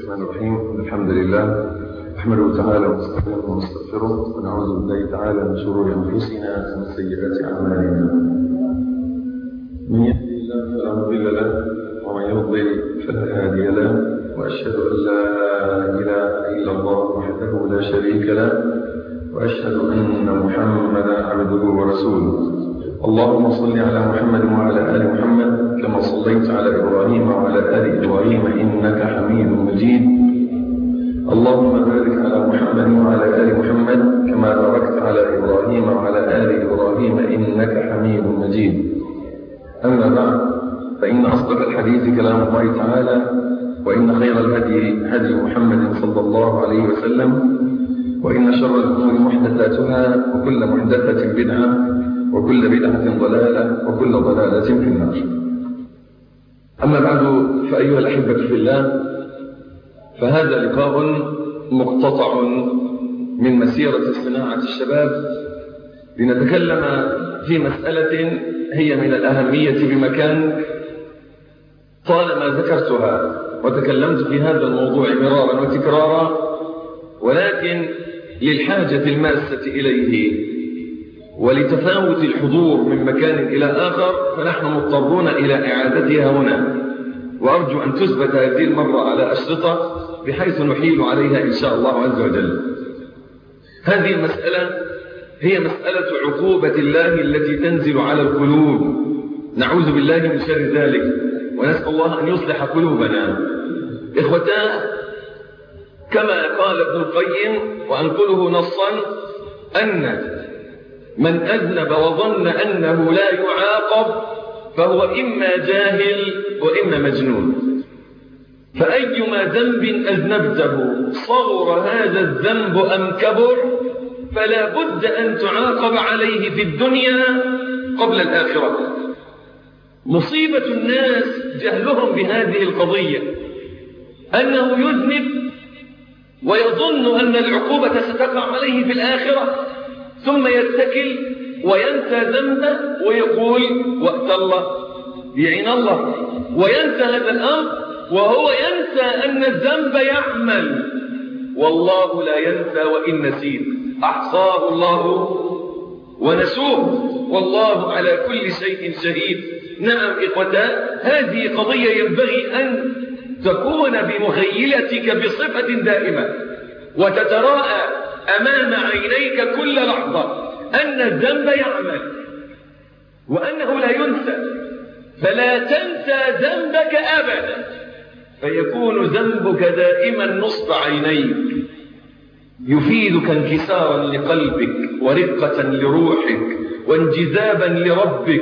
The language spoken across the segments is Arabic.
الرحمن الرحيم. الحمد لله نحمده تعالى ونستعينه ونستغفره ونعوذ بالله تعالى من شرور انفسنا ومن سيئات اعمالنا. من يهده الله فلا مضل له ومن يضلل فلا هادي له، واشهد ان لا اله الا الله وحده لا شريك له، واشهد ان محمدا عبده ورسوله. اللهم صل على محمد وعلى ال محمد كما صليت على ابراهيم وعلى ال ابراهيم انك حميد مجيد. اللهم بارك على محمد وعلى ال محمد كما باركت على ابراهيم وعلى ال ابراهيم انك حميد مجيد. اما بعد، فان اصدق الحديث كلام الله تعالى، وان خير الهدي هدي محمد صلى الله عليه وسلم، وان شر الامور محدثاتها، وكل محدثه بدعه، وكل بدعة ضلالة، وكل ضلالة في النار. أما بعد، فأيها الأحبة في الله، فهذا لقاء مقتطع من مسيرة صناعة الشباب لنتكلم في مسألة هي من الأهمية بمكان. طالما ذكرتها وتكلمت في هذا الموضوع مرارا وتكرارا، ولكن للحاجة الماسة إليه ولتفاوت الحضور من مكان إلى آخر، فنحن مضطرون إلى إعادتها هنا، وأرجو أن تثبت هذه المرة على أشرطة بحيث نحيل عليها إن شاء الله عز وجل. هذه المسألة هي مسألة عقوبة الله التي تنزل على القلوب، نعوذ بالله من شر ذلك، ونسأل الله أن يصلح قلوبنا. إخوتاه، كما قال ابن القيم وأنقله نصا، أن من أذنب وظن أنه لا يعاقب فهو إما جاهل وإما مجنون. فأيما ذنب أذنبته صغر هذا الذنب أم كبر، فلا بد أن تعاقب عليه في الدنيا قبل الآخرة. مصيبة الناس جهلهم بهذه القضية، أنه يذنب ويظن أن العقوبة ستقع عليه في الآخرة، ثم يتكل وينسى ذنبه ويقول وقت الله يعين الله، وينسى هذا الأمر وهو ينسى أن الذنب يعمل، والله لا ينسى وإن نسيت أحصاه الله ونسوه، والله على كل شيء شهيد. نعم إخوتان، هذه قضية ينبغي أن تكون بمخيلتك بصفة دائمة، وتتراءى أمام عينيك كل لحظة أن الذنب يعمل وأنه لا ينسى، فلا تنسى ذنبك أبدا، فيكون ذنبك دائما نصب عينيك، يفيدك انكسارا لقلبك ورقة لروحك وانجذابا لربك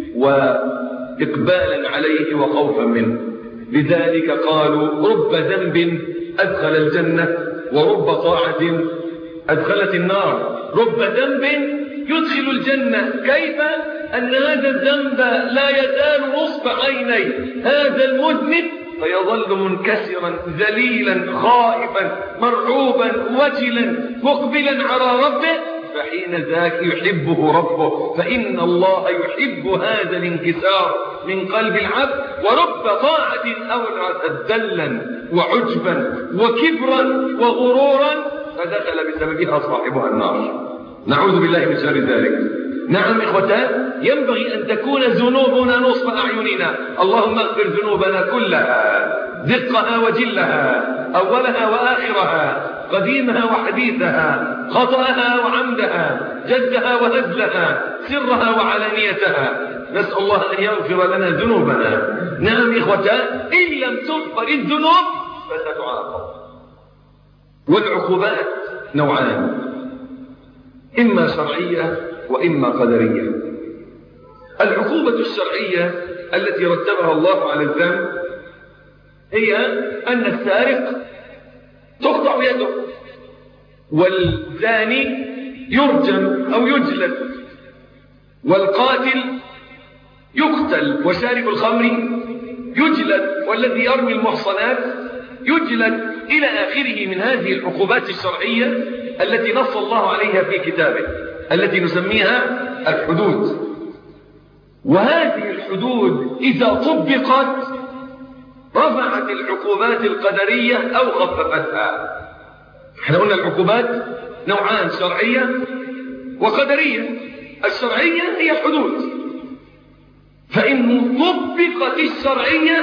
وإقبالا عليه وخوفا منه. لذلك قالوا رب ذنب أدخل الجنة ورب طاعة أدخلت النار. رب ذنب يدخل الجنة، كيف أن هذا الذنب لا يزال نصب عيني هذا المذنب، فيظل منكسرا ذليلا خائفا مرعوبا وجلا مقبلا على ربه، فحين ذاك يحبه ربه، فإن الله يحب هذا الانكسار من قلب العبد. ورب طاعة أورثت ذلا وعجبا وكبرا وغرورا، فدخل بسببها صاحبها النار، نعوذ بالله من شر ذلك. نعم إخوتان، ينبغي أن تكون ذنوبنا نصب أعيننا. اللهم اغفر ذنوبنا كلها، دقها وجلها، أولها وآخرها، قديمها وحديثها، خطأها وعمدها، جدها وهزلها، سرها وعلانيتها. نسأل الله أن يغفر لنا ذنوبنا. نعم إخوتان، إن لم تغفر الذنوب فستعاقب. والعقوبات نوعان، إما شرعية وإما قدرية. العقوبة الشرعية التي رتبها الله على الذنب هي أن السارق تقطع يده، والزاني يرجم أو يجلد، والقاتل يقتل، وشارب الخمر يجلد، والذي يرمي المحصنات يجلد، إلى آخره من هذه العقوبات الشرعية التي نص الله عليها في كتابه، التي نسميها الحدود. وهذه الحدود إذا طبقت رفعت العقوبات القدرية أو خففتها. احنا قلنا العقوبات نوعان، شرعية وقدرية. الشرعية هي الحدود، فإن طبقت الشرعية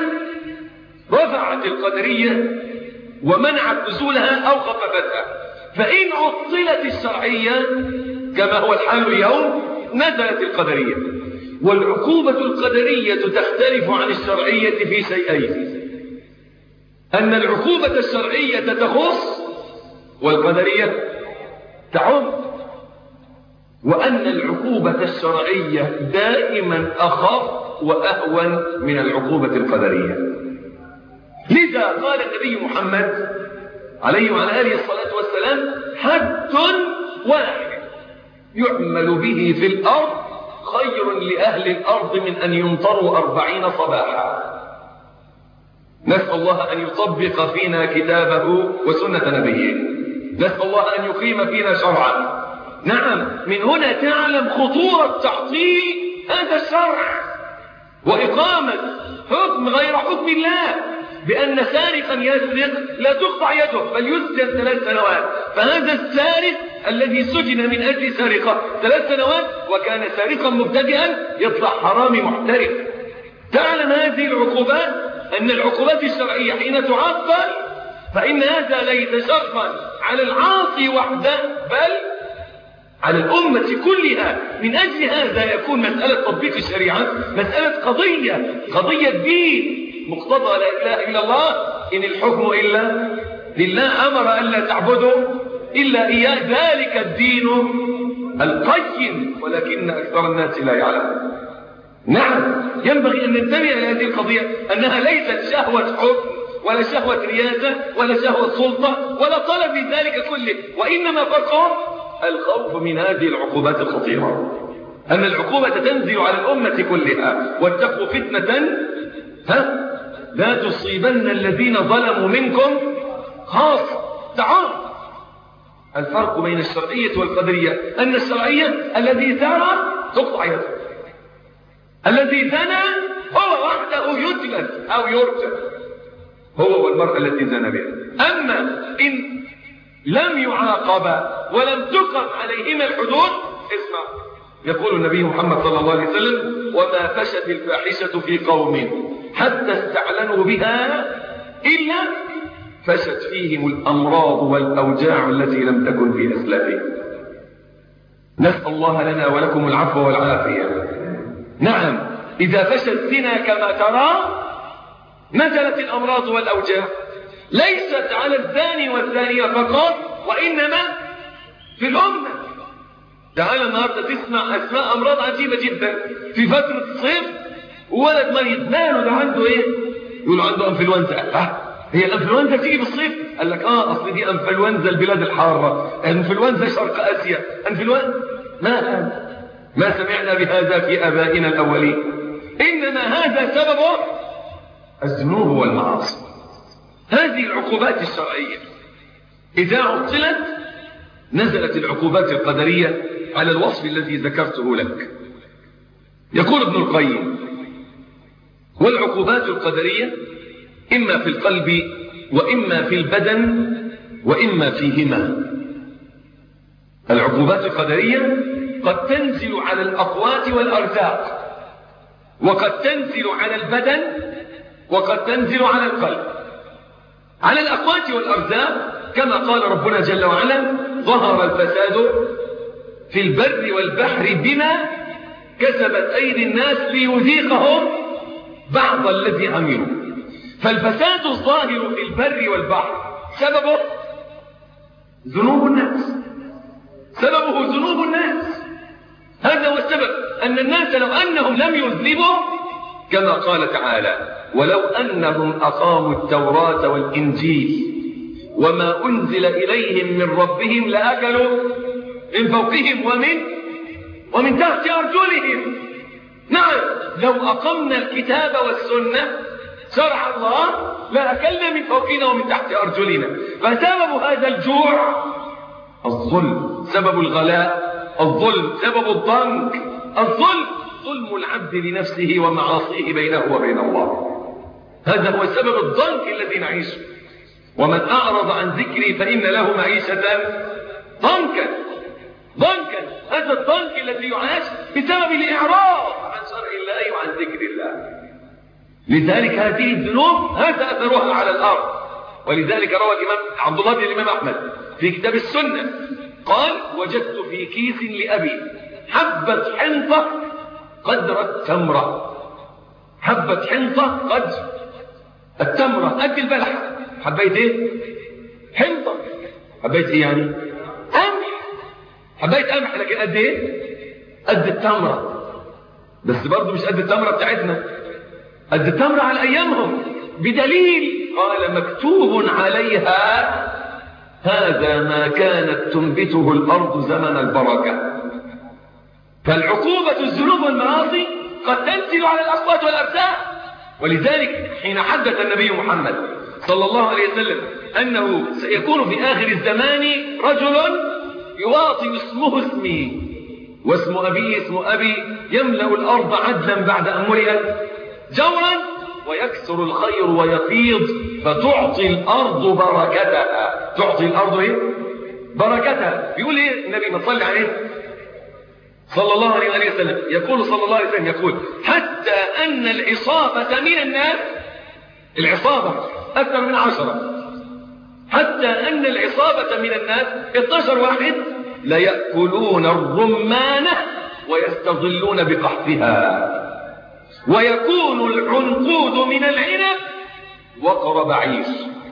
رفعت القدرية ومنعت نزولها أو خففتها، فإن عطلت الشرعية كما هو الحال اليوم نزلت القدرية. والعقوبة القدرية تختلف عن الشرعية في شيئين: أن العقوبة الشرعية تخص والقدرية تعم، وأن العقوبة الشرعية دائما أخف وأهون من العقوبة القدرية. لذا قال النبي محمد عليه وعلى آله الصلاة والسلام: حد واحد يعمل به في الأرض خير لأهل الأرض من أن يمطروا 40 صباحا. نسأل الله أن يطبق فينا كتابه وسنة نبيه، نسأل الله أن يقيم فينا شرعا. نعم، من هنا تعلم خطورة تعطيل هذا الشرع وإقامة حكم غير حكم الله، بأن سارقا يسرق لا تقطع يده بل يسجن 3 سنوات. فهذا السارق الذي سجن من أجل سرقة 3 سنوات وكان سارقا مبتدئا يطلع حرامي محترف. تعلم هذه العقوبات، أن العقوبات الشرعية حين تعطل فإن هذا ليس شرطا على العاصي وحده بل على الأمة كلها. من أجل هذا يكون مسألة تطبيق الشريعة مسألة قضية دين، مقتضى لا إله إلا الله، إن الحكم إلا لله، أمر أن لا تعبدوا إلا إياه، ذلك الدين القيم، ولكن أكثر الناس لا يعلمون. نعم، ينبغي أن ننتبه إلى هذه القضية، أنها ليست شهوة حكم ولا شهوة رياسة ولا شهوة سلطة ولا طلب ذلك كله، وإنما فرقهم الخوف من هذه العقوبات الخطيرة، أن العقوبة تنزل على الأمة كلها. واتقوا فتنة لا تصيبن الذين ظلموا منكم خاصة. تعال الفرق بين الشرعية والقدرية، أن الشرعية الذي زنى تقطع يده، الذي زنى هو وحده يجلد أو يرجم، هو والمرأة التي زنى بها. أما إن لم يعاقب ولم تقم عليهما الحدود، اسمع، يقول النبي محمد صلى الله عليه وسلم: وما فشت الفاحشة في قوم حتى استعلنوا بها إلا فشت فيهم الأمراض والأوجاع التي لم تكن في أسلافهم. نسأل الله لنا ولكم العفو والعافية. نعم، إذا فشت الزنا كما ترى نزلت الأمراض والأوجاع، ليست على الزاني والزانية فقط، وإنما في الأمة. تعال النهارده تسمع أسماء أمراض عجيبة جدا في فترة الصيف، وولد مريض ماله ده عنده إيه؟ يقول عنده أنفلونزا. هي الأنفلونزا تيجي بالصيف؟ قال لك أصل دي أنفلونزا البلاد الحارة، أنفلونزا شرق آسيا، أنفلونزا ما سمعنا بهذا في آبائنا الأولين. إنما هذا سببه الذنوب والمعاصي. هذه العقوبات الشرعية إذا عطلت نزلت العقوبات القدرية على الوصف الذي ذكرته لك. يقول ابن القيم: والعقوبات القدرية إما في القلب وإما في البدن وإما فيهما. العقوبات القدرية قد تنزل على الأقوات والأرزاق، وقد تنزل على البدن، وقد تنزل على القلب. على الأقوات والأرزاق كما قال ربنا جل وعلا: ظهر الفساد في البر والبحر بما كسبت أيدي الناس ليذيقهم بعض الذي عملوا. فالفساد الظاهر في البر والبحر سببه ذنوب الناس، سببه ذنوب الناس. هذا هو السبب، أن الناس لو أنهم لم يذنبوا كما قال تعالى: ولو أنهم أقاموا التوراة والإنجيل وما أنزل إليهم من ربهم لأكلوا من فوقهم ومن تحت أرجلهم. نعم، لو أقمنا الكتاب والسنة شرع الله لأكلنا من فوقنا ومن تحت أرجلنا. فسبب هذا الجوع الظلم، سبب الغلاء الظلم، سبب الضنك الظلم، ظلم العبد لنفسه ومعاصيه بينه وبين الله. هذا هو سبب الضنك الذي نعيشه. ومن أعرض عن ذكري فإن له معيشة ضنكا. هذا الضنك الذي يعاش بسبب الإعراض عن شرع الله وعن ذكر الله. لذلك هذه الذنوب هذا أثرها على الأرض. ولذلك روى الإمام عبد الله بن الإمام أحمد في كتاب السنة قال: وجدت في كيس لأبي حبة حنطة قدر التمرة. حبة حنطة قدر التمرة، قد البلحة. حبيت ايه؟ حنطة. حبيت ايه يعني؟ قمح. حبيت قمح، لكن قد ايه؟ قد التمرة. بس برضه مش قد التمرة بتاعتنا، قد التمرة على ايامهم، بدليل قال: مكتوب عليها هذا ما كانت تنبته الارض زمن البركة. فالعقوبة الذنوب والمعاصي قد تنزل على الاقوات والارزاق. ولذلك حين حدث النبي محمد صلى الله عليه وسلم أنه سيكون في آخر الزمان رجل يواطن اسمه اسمي واسم أبيه اسم أبي، يملأ الأرض عدلا بعد أن ملئت جورا، ويكثر الخير ويفيض، فتعطي الأرض بركتها. تعطي الأرض إيه؟ بركتها. بيقول إيه النبي؟ ما صلى عليه صلى الله عليه وسلم، يقول صلى الله عليه وسلم، يقول: حتى أن العصابة من الناس، العصابة أكثر من 10، حتى أن العصابة من الناس 12 واحد لا يأكلون الرمانة ويستظلون بقحفها، ويكون العنقود من العنب وقر بعير.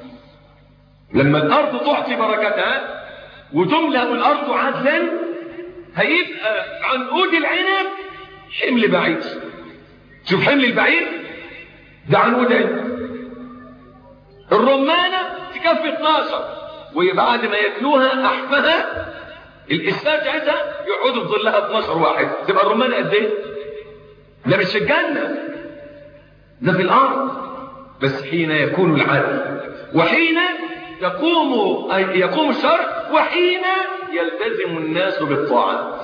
لما الأرض تعطي بركتها وتملأ الأرض عدلا، هيبقى عنقود العنب حمل بعير. شوف حمل البعير ده عنقود عنب. الرمانة تكفي 12، وبعد ما ياكلوها أحفها الإسفار بتاعتها يقعدوا في ظلها 12 واحد، تبقى الرمانة قد ايه؟ ده مش في الجنة، ده في الأرض. بس حين يكون العدل، وحين يقوم الشرع، وحين يلتزم الناس بالطاعات.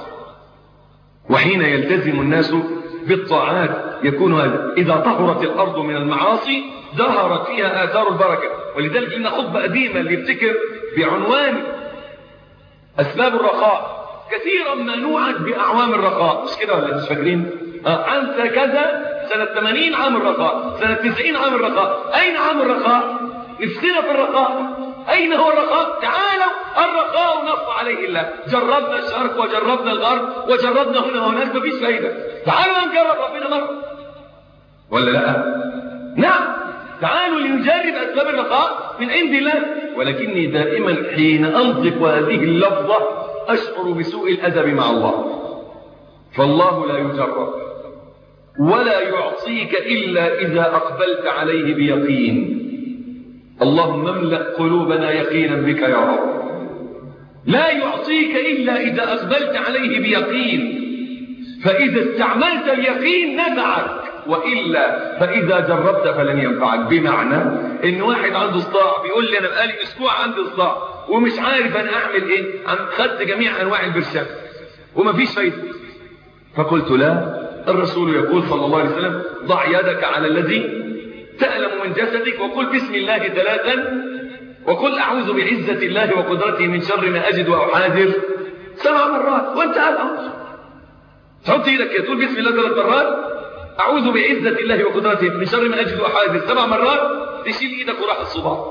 وحين يلتزم الناس بالطاعات يكون هذا. إذا طهرت الأرض من المعاصي ظهرت فيها آثار البركة. ولذلك لنا خطبة قديمة اللي يفتكر بعنوان أسباب الرخاء، كثيرا ما نوعد بأعوام الرخاء، مش كده ولا مش فاكرين؟ عام كذا سنة 80 عام الرخاء، سنة 90 عام الرخاء. أين عام الرخاء؟ نفسنا في الرخاء. أين هو الرخاء؟ تعالوا، الرخاء نص عليه الله. جربنا الشرق وجربنا الغرب وجربنا هنا وهناك، مفيش فايدة. تعالوا نجرب ربنا مرة، ولا لا؟ نعم، تعالوا لنجرب أسباب الرخاء من عند الله. ولكني دائما حين أنطق هذه اللفظة أشعر بسوء الأدب مع الله. فالله لا يجرب ولا يعطيك إلا إذا أقبلت عليه بيقين. اللهم املأ قلوبنا يقينا بك يا رب. لا يعطيك إلا إذا أقبلت عليه بيقين، فإذا استعملت اليقين نفعك، وإلا فإذا جربت فلن ينفعك. بمعنى إن واحد عنده صداع بيقول لي أنا بقالي أسبوع عندي صداع ومش عارف أنا أعمل إيه، خدت جميع أنواع البرشام ومفيش فايدة. فقلت لا، الرسول يقول صلى الله عليه وسلم: ضع يدك على الذي تألم من جسدك وقل بسم الله 3، وقل أعوذ بعزة الله وقدرته من شر ما أجد وأحاذر 7 مرات، وانت الأمر تحط ايدك تقول بسم الله 3 مرات، أعوذ بعزة الله وقدرته من شر ما أجد وأحاذر 7 مرات، تشيل ايدك وراح الصباح.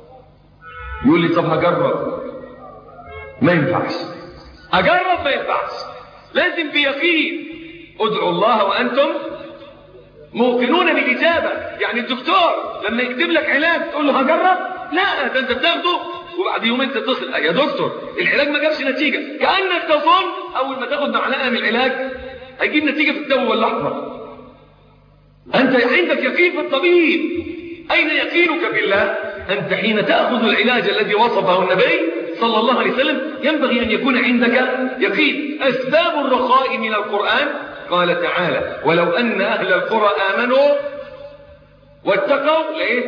يقول لي طب هجرب. ما ينفعش. أجرب ما ينفعش، لازم بيقين. ادعوا الله وأنتم موقنون بالإجابة. يعني الدكتور لما يكتب لك علاج تقول له هجرب؟ لا، ده انت بتاخده وبعد يومين تتصل: يا دكتور العلاج ما جابش نتيجة. كأنك تظن أول ما تاخد معلقة من العلاج هيجيب نتيجة في التو واللحظة. أنت عندك يقين في الطبيب. أين يقينك بالله؟ أنت حين تأخذ العلاج الذي وصفه النبي صلى الله عليه وسلم ينبغي أن يكون عندك يقين. أسباب الرخاء من القرآن قال تعالى: ولو أن أهل القرى آمنوا واتقوا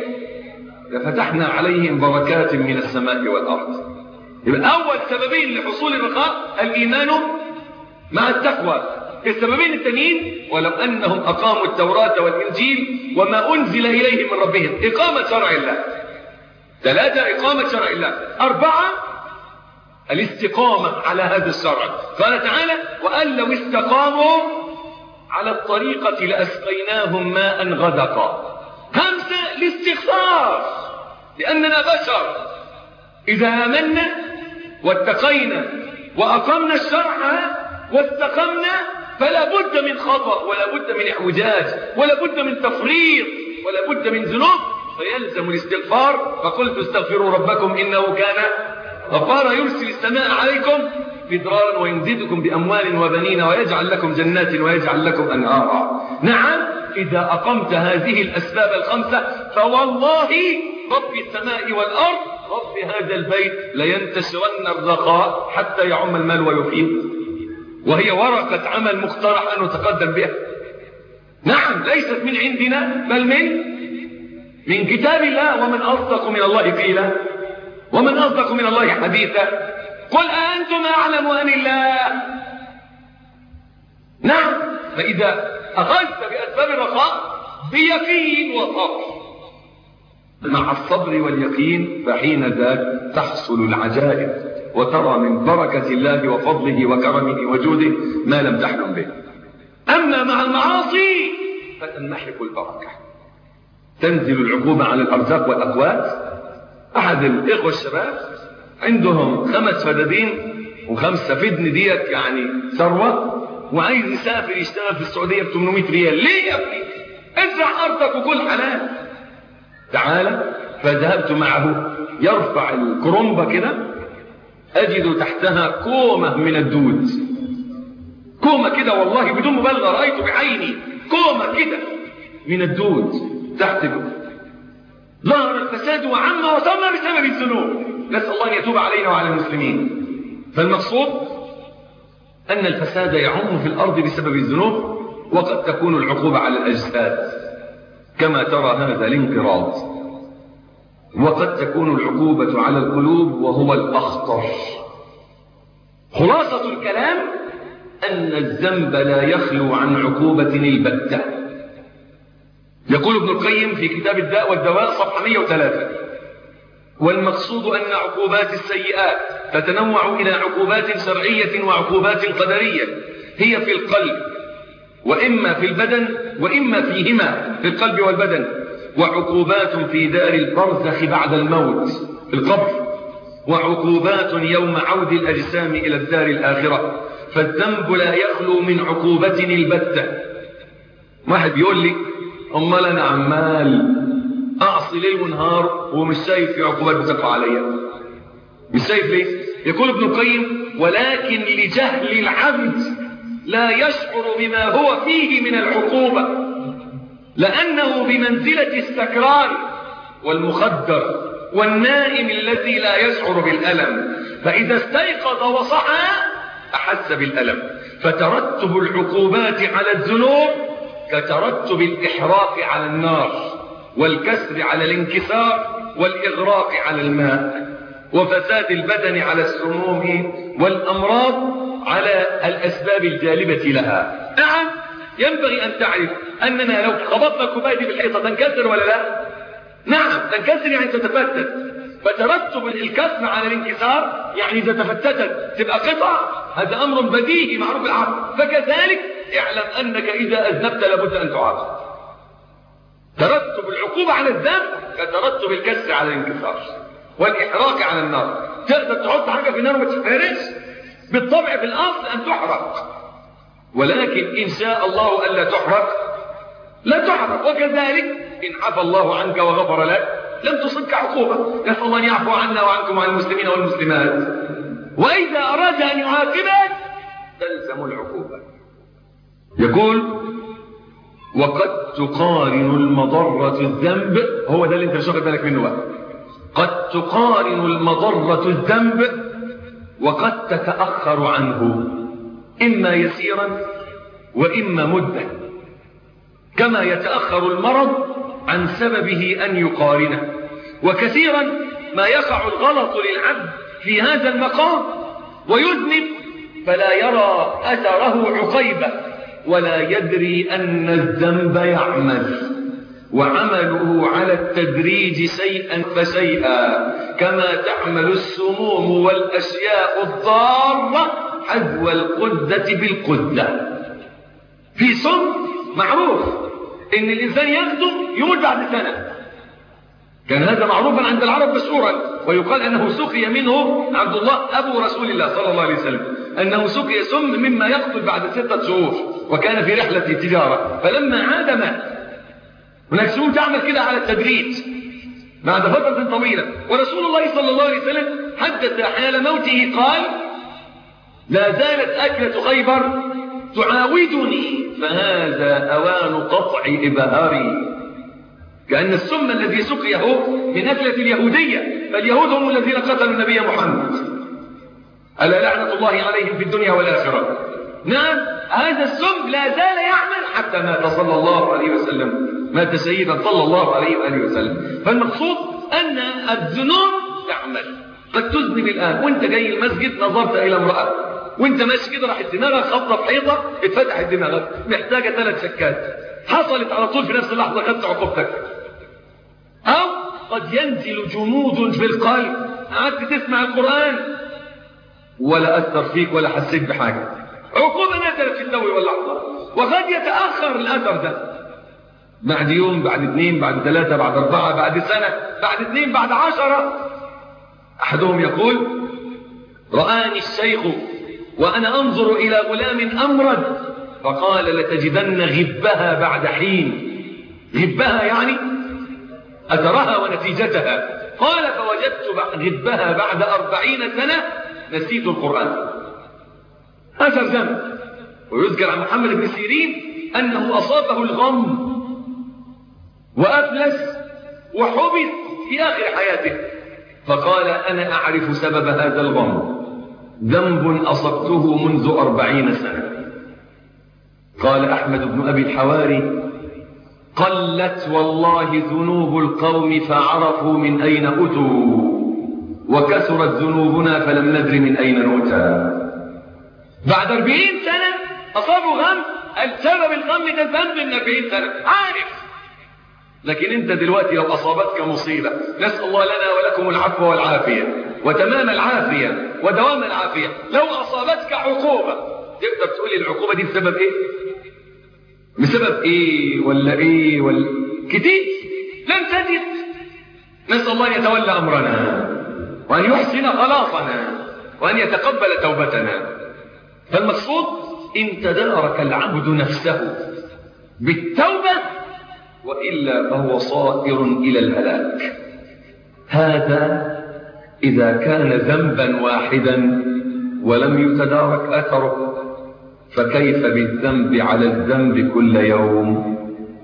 لفتحنا عليهم بركات من السماء والأرض. يبقى أول سببين لحصول الرخاء الإيمان مع التقوى. السببين التانيين ولو أنهم أقاموا التوراة والإنجيل وما أنزل إليهم من ربهم، إقامة شرع الله. 3 إقامة شرع الله. 4 الاستقامة على هذا الشرع. قال تعالى وأن لو استقاموا على الطريقة لأسقيناهم ماء غدقا. 5 الاستغفار، لأننا بشر إذا آمنا واتقينا وأقمنا الشرع واستقمنا فلا بد من خطأ ولا بد من اعوجاج ولا بد من تفريط ولا بد من ذنوب، فيلزم الاستغفار. فقلت استغفروا ربكم إنه كان غفارا يرسل السماء عليكم مدرارا ويمددكم بأموال وبنين ويجعل لكم جنات ويجعل لكم أنهارا. نعم إذا أقمت هذه الأسباب ال5 فوالله رب السماء والأرض رب هذا البيت لينتشرن الرخاء حتى يعم المال ويفيد، وهي ورقة عمل مقترح أن نتقدم بها. نعم ليست من عندنا بل من كتاب الله. ومن أصدق من الله قيلا ومن أصدق من الله حديثا. قل أأنتم أعلم أم الله. نعم فإذا أخذت بأسباب الرخاء بيقين وصبر مع الصبر واليقين فحين ذاك تحصل العجائب وترى من بركة الله وفضله وكرمه وجوده ما لم تحلم به. أما مع المعاصي فتنمحق البركة، تنزل العقوبة على الأرزاق والأقوات. أحد الإخوة الشباب عندهم 5 فدادين و5 فدن ديت يعني ثروة، وعايز يسافر يشتغل في السعودية ب800 ريال. ليه يا ابني؟ ازرع أرضك وكل حلال. تعالى فذهبت معه يرفع الكرنبة كده أجد تحتها كومة من الدود، كومة كده والله بدون مبالغة رأيته بعيني، كومة كده من الدود تحت كده. ظهر الفساد وعم وصلنا بسبب الذنوب، نسأل الله أن يتوب علينا وعلى المسلمين. فالمقصود أن الفساد يعم في الأرض بسبب الذنوب، وقد تكون العقوبة على الأجساد كما ترى هذا الانقراض، وقد تكون العقوبة على القلوب وهو الأخطر. خلاصة الكلام أن الذنب لا يخلو عن عقوبة البتة. يقول ابن القيم في كتاب الداء والدواء صفحة 103: والمقصود أن عقوبات السيئات تتنوع إلى عقوبات شرعية وعقوبات قدرية هي في القلب وإما في البدن وإما فيهما في القلب والبدن، وعقوبات في دار البرزخ بعد الموت في القبر، وعقوبات يوم عود الأجسام إلى الدار الآخرة. فالذنب لا يخلو من عقوبة البتة. واحد يقول لي أمال أنا عمال أعصي ليل ونهار ومش شايف في عقوبات بتقع عليا، مش شايف ليه؟ يقول ابن القيم: ولكن لجهل العبد لا يشعر بما هو فيه من العقوبة، لأنه بمنزلة السكران والمخدر والنائم الذي لا يشعر بالألم، فإذا استيقظ وصحى أحس بالألم. فترتب العقوبات على الذنوب كترتب الإحراق على النار، والكسر على الانكسار، والإغراق على الماء، وفساد البدن على السموم، والأمراض على الأسباب الجالبة لها. نعم ينبغي أن تعرف أننا لو خبطنا الكوباية دي بالحيطة تنكسر ولا لا؟ نعم تنكسر يعني تتفتت، فترتب الكسر على الانكسار يعني إذا تفتتت تبقى قطع، هذا أمر بديهي معروف بالعقل. فكذلك اعلم أنك إذا أذنبت لابد أن تعاقب. ترتب العقوبة على الذنب كترتب الكسر على الانكسار والإحراق على النار. تقدر تحط حاجة في النار وما تتحرقش؟ بالطبع في الأصل أن تحرق، ولكن إن شاء الله ألا تحرق لا تحرق. وكذلك إن عفى الله عنك وغفر لك لم تصبك عقوبة. نسأل الله أن يعفو عنا وعنكم وعن المسلمين والمسلمات. وإذا أراد أن يعاقبك تلزم العقوبة. يقول: وقد تقارن المضرة الذنب. هو ده اللي انت مش واخد بالك منه بقى. قد تقارن المضرة الذنب وقد تتأخر عنه، إما يسيرا وإما مدة، كما يتأخر المرض عن سببه أن يقارنه. وكثيرا ما يقع الغلط للعبد في هذا المقام ويذنب فلا يرى أثره عقيبة ولا يدري أن الذنب يعمل، وعمله على التدريج شيئا فشيئا، كما تعمل السموم والأشياء الضارة حذو القدة بالقدة. في سم معروف إن الإنسان ياخده يموت بعد سنة، كان هذا معروفا عند العرب مشهورا، ويقال أنه سقي منه عبد الله أبو رسول الله صلى الله عليه وسلم، أنه سقي سم مما يقتل بعد 6 شهور، وكان في رحلة تجارة فلما عاد مات. هناك سموم تعمل كده على التدريج بعد فترة طويلة. ورسول الله صلى الله عليه وسلم حدث حال موته قال: لا زالت أكلة خيبر تعاودني، فهذا أوان قطع إبهاري. كأن السم الذي سقيه من أكلة اليهودية، فاليهود هم الذين قتلوا النبي محمد، ألا لعنة الله عليهم في الدنيا والآخرة. نعم، هذا السم لا زال يعمل حتى مات صلى الله عليه وسلم، مات سيدا صلى الله عليه وآله وسلم. فالمقصود أن الذنوب تعمل. قد تذنب الآن وانت جاي المسجد نظرت إلى امرأة، وانت ماشي كده راحت دماغك خبطة في حيطة اتفتحت دماغك محتاجة 3 شكات، حصلت على طول في نفس اللحظة خدت عقوبتك. أو قد ينزل جمود في القلب، قعدت تسمع القرآن ولا أثر فيك ولا حسيت بحاجة، عقوبة نزلت في الدور واللحظة، وقد يتأخر الأثر ده بعد يوم، بعد 2، بعد 3، بعد 4، بعد سنة، بعد 2، بعد 10. أحدهم يقول: رآني الشيخ وأنا أنظر إلى غلام أمرد فقال: لتجدن غبها بعد حين. غبها يعني أثرها ونتيجتها. قال: فوجدت غبها بعد 40 سنة نسيت القرآن. أثر ذنب. ويذكر عن محمد بن سيرين أنه أصابه الغم وأفلس وحبس في آخر حياته، فقال: أنا أعرف سبب هذا الغم، ذنب أصبته منذ 40 سنة. قال أحمد بن أبي الحواري: قلت والله ذنوب القوم فعرفوا من أين أتوا، وكثرت ذنوبنا فلم ندر من أين نؤتى. بعد 40 سنة أصابوا غم، السبب الغم ده ذنب من 40 سنة عارف. لكن انت دلوقتي لو أصابتك مصيبة، نسأل الله لنا ولكم العفو والعافية وتمام العافية ودوام العافية، لو أصابتك عقوبة تقدر تقولي العقوبة دي بسبب ايه؟ بسبب ايه ولا ايه ولا كتير لم تجد. نسأل الله أن يتولى أمرنا وأن يحسن خلاصنا وأن يتقبل توبتنا. فالمقصود إن تدارك العبد نفسه بالتوبة وإلا فهو صائر إلى الهلاك. هذا إذا كان ذنبا واحدا ولم يتدارك أثره، فكيف بالذنب على الذنب كل يوم؟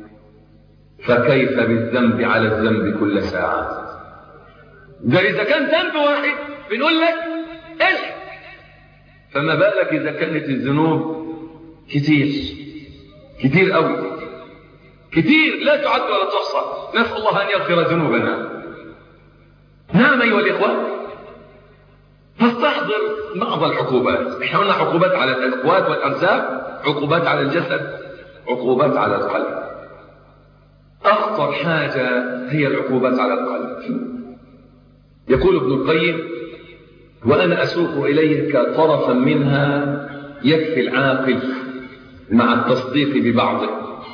فكيف بالذنب على الذنب كل ساعة؟ ده إذا كان ذنب واحد بنقول لك الحق، فما بالك إذا كانت الذنوب كتير كتير قوي، كتير لا تعد ولا تحصى. نسأل الله أن يغفر ذنوبنا. نعم أيها الإخوة، فاستحضر بعض العقوبات. احنا قلنا عقوبات على الأقوات والأرزاق، عقوبات على الجسد، عقوبات على القلب. أخطر حاجة هي العقوبات على القلب. يقول ابن القيم: وأنا أسوق إليك طرفا منها يكفي العاقل مع التصديق ببعضه.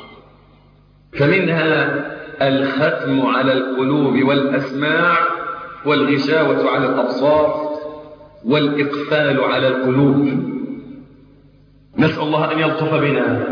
فمنها الختم على القلوب والأسماع، والغشاوة على الأبصار، والإقفال على القلوب. نسأل الله أن يلطف بنا.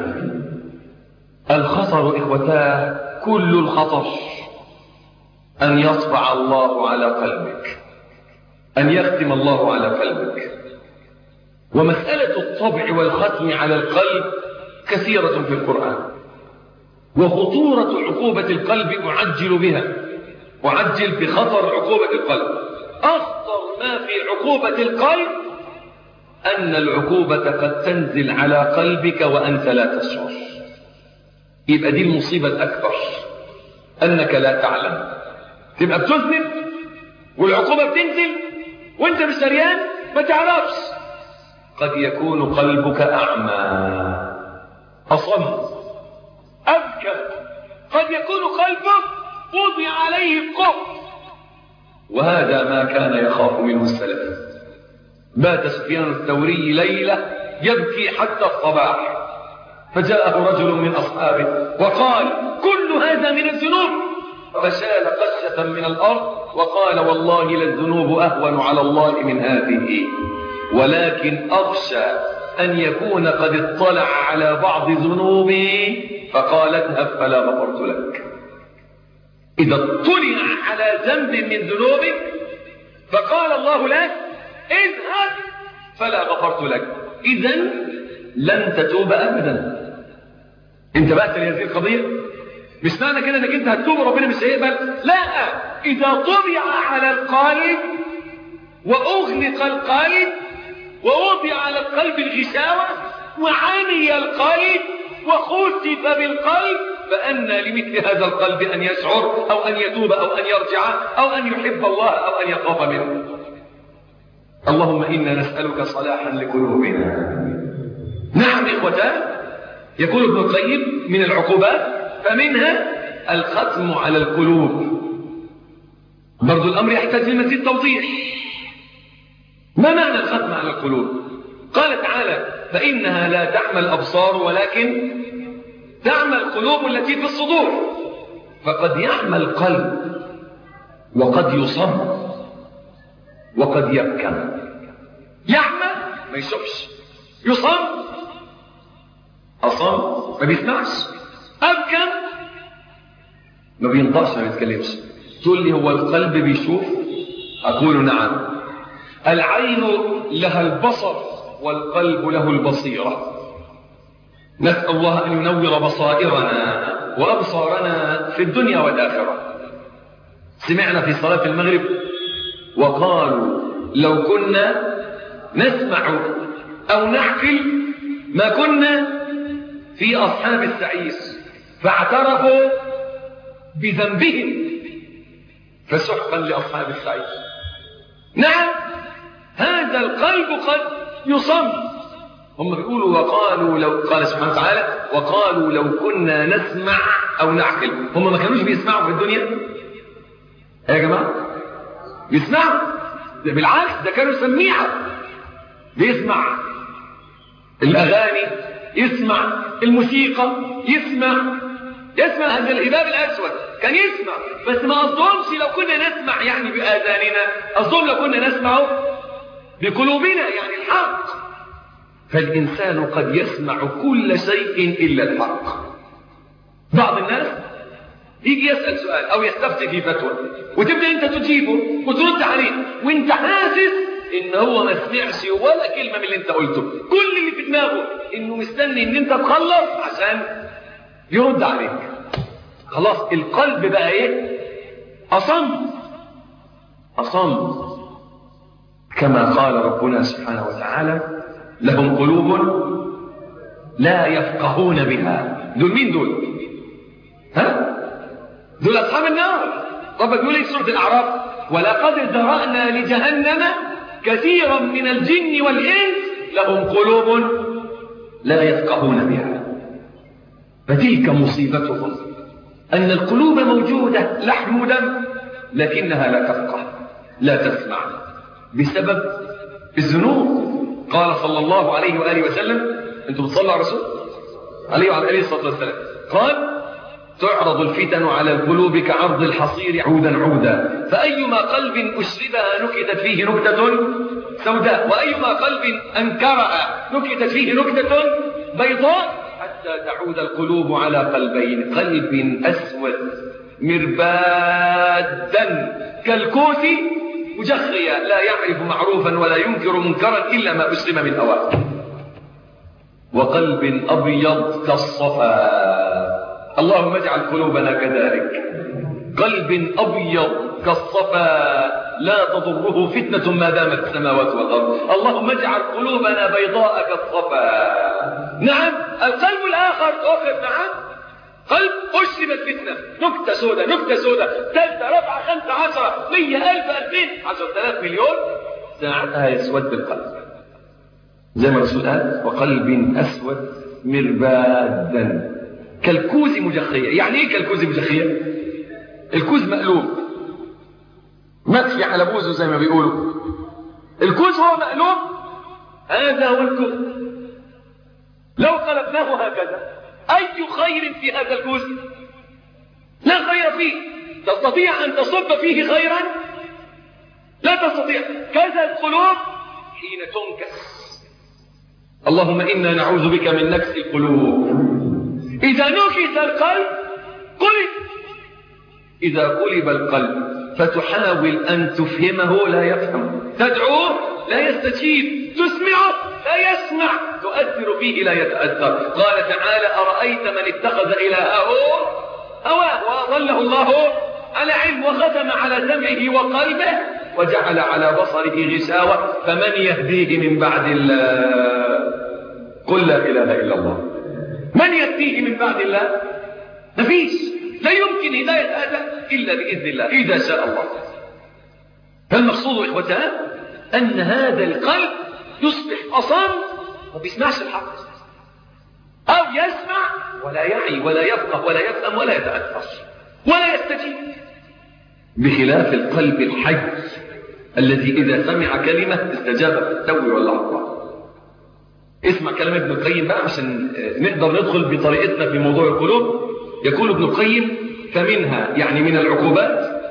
الخطر إخوتاه كل الخطر أن يطبع الله على قلبك، أن يختم الله على قلبك. ومسألة الطبع والختم على القلب كثيرة في القرآن، وخطورة عقوبة القلب أعجل بها، أعجل بخطر عقوبة القلب. أخطر ما في عقوبة القلب أن العقوبة قد تنزل على قلبك وأنت لا تشعر. يبقى دي المصيبة الأكبر، أنك لا تعلم، تبقى بتذنب والعقوبة بتنزل وانت مش دريان، ما تعرفش. قد يكون قلبك أعمى، أصم أبكم، قد يكون قلبه وضع عليه القهر. وهذا ما كان يخاف منه السلف. بات سفيان الثوري ليلة يبكي حتى الصباح، فجاءه رجل من أصحابه وقال: كل هذا من الذنوب. فشال قشة من الأرض وقال: والله للذنوب أهون على الله من هذه، ولكن أخشى أن يكون قد اطلع على بعض ذنوبي فقال: اذهب فلا غفرت لك. إذا اطلع على ذنب من ذنوبك فقال الله لك: اذهب فلا غفرت لك، إذن لن تتوب أبدا. انت بقى لهذه القضية مش معنى كده انك انت هتتوب وربنا مش هيقبل، لا، إذا طبع على القلب وأغلق القلب ووضع على القلب الغشاوة وعمي القلب وخسف بالقلب، فأنى لمثل هذا القلب أن يشعر أو أن يتوب أو أن يرجع أو أن يحب الله أو أن يخاف منه. اللهم إنا نسألك صلاحا لقلوبنا. نعم إخوتان، يقول ابن القيم من العقوبات فمنها الختم على القلوب. برضو الأمر يحتاج لمزيد توضيح. ما معنى الختم على القلوب؟ قال تعالى: فإنها لا تعمى الأبصار ولكن تعمى القلوب التي في الصدور. فقد يعمى القلب وقد يصم وقد يبكم. يعمى ما يشوفش، يصم أصم ما بيسمعش، أبكم ما بينطقش ما بيتكلمش. تقول لي هو القلب بيشوف؟ أقول نعم. العين لها البصر والقلب له البصيرة. نسأل الله أن ينور بصائرنا وأبصارنا في الدنيا والآخرة. سمعنا في صلاة المغرب وقالوا: لو كنا نسمع أو نعقل ما كنا في أصحاب السعير، فاعترفوا بذنبهم فسحقا لأصحاب السعير. نعم، هذا القلب قد يصم. هم بيقولوا وقالوا لو، قال سبحانه وتعالى: وقالوا لو كنا نسمع أو نعقل. هم ما كانوش بيسمعوا في الدنيا يا جماعة؟ يسمعوا، بالعكس ده كانوا سميعة، بيسمع الأغاني، يسمع الموسيقى، يسمع هذا الهباب الأسود، كان يسمع. بس ما أظلمش لو كنا نسمع يعني بآذاننا، أظلم لو كنا نسمع بقلوبنا يعني الحق. فالإنسان قد يسمع كل شيء إلا الحق. بعض الناس يجي يسأل سؤال أو يستفتي في فتوى وتبدأ أنت تجيبه وترد عليه وأنت حاسس إن هو ما سمعش ولا كلمة من اللي أنت قلته، كل اللي في دماغه إنه مستني إن أنت تخلص عشان يرد عليك. خلاص القلب بقى إيه؟ أصم كما قال ربنا سبحانه وتعالى: لهم قلوب لا يفقهون بها. دول مين دول؟ ها؟ دول أصحاب النار. ربك يقول في سورة الأعراف: ولقد ذرأنا لجهنم كثيرا من الجن والإنس لهم قلوب لا يفقهون بها. فتلك مصيبتهم أن القلوب موجودة لحم ودم لكنها لا تفقه لا تسمع بسبب الذنوب. قال صلى الله عليه وآله وسلم، أنتم بتصلوا على الرسول عليه وعلى آله الصلاة والسلام، قال: تعرض الفتن على القلوب كعرض الحصير عودا عودا، فأيما قلب أشربها نكتت فيه نكتة سوداء، وأيما قلب أنكرها نكتت فيه نكتة بيضاء، حتى تعود القلوب على قلبين: قلب أسود مربادا كالكوث مجخيا لا يعرف معروفا ولا ينكر منكرا إلا ما أسلم من هواه، وقلب أبيض كالصفا. اللهم اجعل قلوبنا كذلك، قلب أبيض كالصفا لا تضره فتنة ما دامت السماوات والأرض. اللهم اجعل قلوبنا بيضاء كالصفا. نعم، القلب الآخر نعم، قلب أشرب الفتنة، نكتة سودة نكتة سودة، ثالثة رابعة خمسة 10 100 1000 2000 10,000 مليون، ساعتها يسود القلب زي ما الرسول قال: وقلب أسود مربادا كالكوز مجخية. يعني ايه كالكوز مجخية؟ الكوز مقلوب، مدفي على بوزه زي ما بيقولوا. الكوز هو مقلوب، هذا هو الكوز. لو قلبناه هكذا أي خير في هذا الكوز؟ لا خير فيه. تستطيع أن تصب فيه خيرا؟ لا تستطيع. كذا القلوب حين تنكس. اللهم إنا نعوذ بك من نكس القلوب. إذا نكس القلب قلب. إذا قلب القلب فتحاول أن تفهمه لا يفهم، تدعوه لا يستجيب، تسمعه لا يسمع، تؤثر فيه لا يتأثر. قال تعالى أرأيت من اتخذ إلهه هواه وأضله الله على علم وختم على سمعه وقلبه وجعل على بصره غشاوة فمن يهديه من بعد الله؟ قل لا إله إلا الله. من يهديه من بعد الله؟ مفيش. لا يمكن هداية هذا إلا بإذن الله إذا شاء الله. فالمقصود إخوتها أن هذا القلب يصبح أصم ما بيسمعش الحق، أو يسمع ولا يعي ولا يفقه ولا يفهم ولا يتأثر ولا يستجيب، بخلاف القلب الحي الذي إذا سمع كلمة استجاب في التو واللحظة. اسمع كلام ابن القيم بقى عشان نقدر ندخل بطريقتنا في موضوع القلوب. يقول ابن القيم فمنها يعني من العقوبات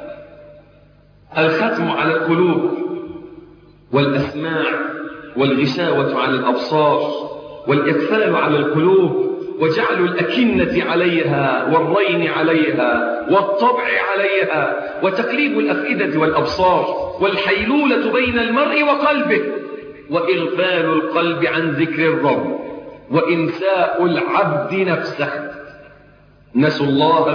الختم على القلوب والأسماع والغشاوة على الأبصار والإقفال على القلوب وجعل الأكنة عليها والرين عليها والطبع عليها وتقليب الأفئدة والأبصار والحيلولة بين المرء وقلبه وإغفال القلب عن ذكر الرب وإنساء العبد نفسه. نسوا الله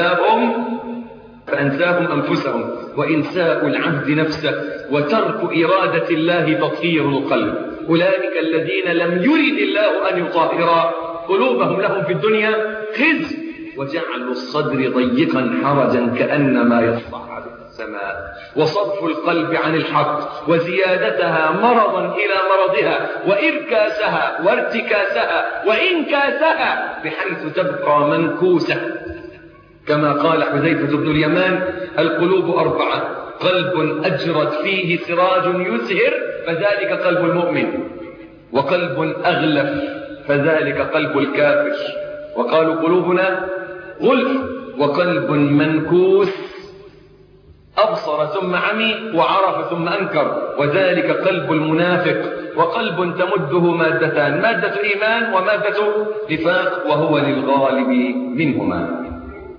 فأنساهم أنفسهم وإنساء العبد نفسه وترك إرادة الله تطهير القلب. أولئك الذين لم يرد الله أن يطهر قلوبهم لهم في الدنيا خزي وجعلوا الصدر ضيقا حرجا كأنما يصعد في السماء وصرف القلب عن الحق وزيادتها مرضا إلى مرضها وإركاسها وارتكاسها وإنكاسها بحيث تبقى منكوسة. كما قال حذيفة بن اليمان القلوب 4: قلب أجرت فيه سراج يزهر فذلك قلب المؤمن، وقلب أغلف فذلك قلب الكافر، وقالوا قلوبنا غلف، وقلب منكوس أبصر ثم عمي وعرف ثم أنكر وذلك قلب المنافق، وقلب تمده مادتان: مادة إيمان ومادة نفاق، وهو للغالب منهما.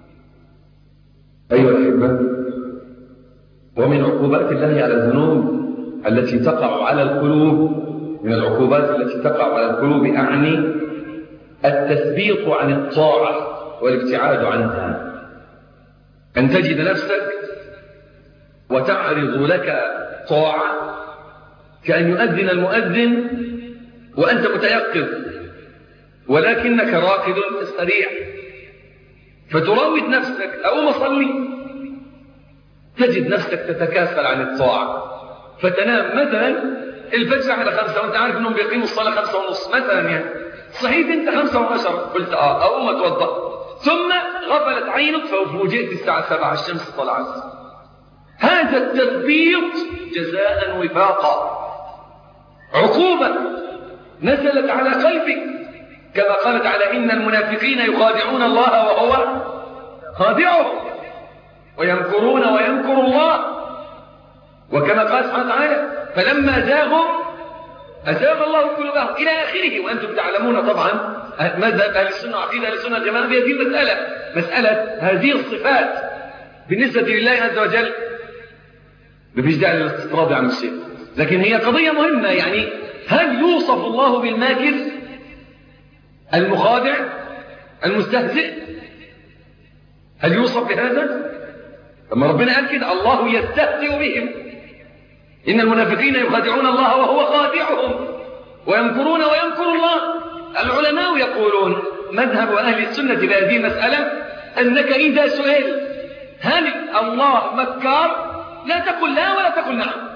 أيها الأحبة، ومن عقوبات الله على الذنوب التي تقع على القلوب، من العقوبات التي تقع على القلوب أعني التثبيط عن الطاعة والابتعاد عنها. أن تجد نفسك وتعرض لك طاعة كأن يؤذن المؤذن وأنت متيقظ ولكنك راكد سريع، فتراود نفسك أقوم أصلي، تجد نفسك تتكاسل عن الطاعة فتنام مثلا الفجر على 5 وانت عارف انهم بيقيموا الصلاة 5:30 مثلا، يعني صحيت انت 5:10 قلت اقوم اتوضا، ثم غفلت عينك فوجئت الساعة 7 الشمس طلعت. هذا التثبيط جزاء وفاقا، عقوبة نزلت على قلبك، كما قال تعالى: إن المنافقين يخادعون الله وهو خادعهم ويمكرون ويمكر الله. وكما قال سبحانه وتعالى: فلما زاغوا أزاغ الله قلوبهم إلى آخره. وأنتم تعلمون طبعا مذهب أهل السنة وعقيدة أهل السنة والجماعة في هذه المسألة، مسألة هذه الصفات بالنسبة لله عز وجل مفيش داعي للاستطراد عن الشيء، لكن هي قضية مهمة. يعني هل يوصف الله بالماكر المخادع المستهزئ؟ هل يوصف بهذا؟ لما ربنا قال كده: الله يستهزئ بهم، إن المنافقين يخادعون الله وهو خادعهم ويمكرون ويمكر الله. العلماء يقولون مذهب أهل السنة في هذه المسألة أنك إذا سئل هل الله مكار لا تقل لا ولا تقل نعم،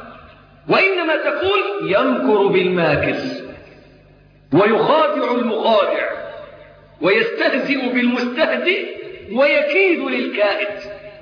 وإنما تقول يمكر بالماكر ويخادع المخادع ويستهزئ بالمستهزئ ويكيد للكائد.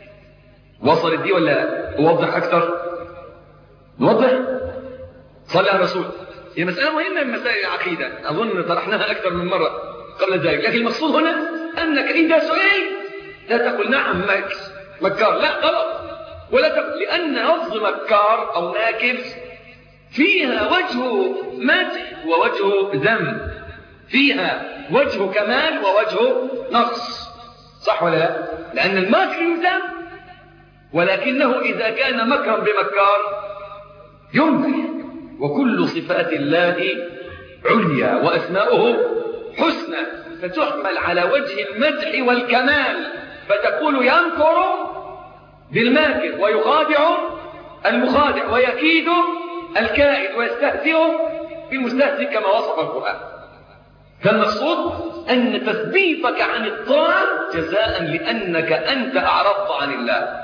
وصلت دي ولا أوضح أكثر؟ نوضح؟ صلى على الرسول. هي مسألة مهمة من مسائل العقيدة، أظن طرحناها أكثر من مرة قبل ذلك، لكن المقصود هنا أنك إذا سئلت لا تقل نعم مكار، لا غلط، ولا تقل، لأن لفظ مكار أو ماكر فيها وجه مدح ووجه ذم، فيها وجه كمال ووجه نقص، صح ولا لا؟ لأن الماكر يذم، ولكنه إذا كان مكرا بمكار يمدح. وكل صفات الله عليا وأسماؤه حسنى، فتحمل على وجه المدح والكمال، فتقول يمكر بالماكر ويخادع المخادع ويكيد الكائد ويستهزئ بالمستهزئ كما وصف القرآن. فالمقصود أن تثبيتك عن الطاعة جزاء لأنك أنت أعرضت عن الله،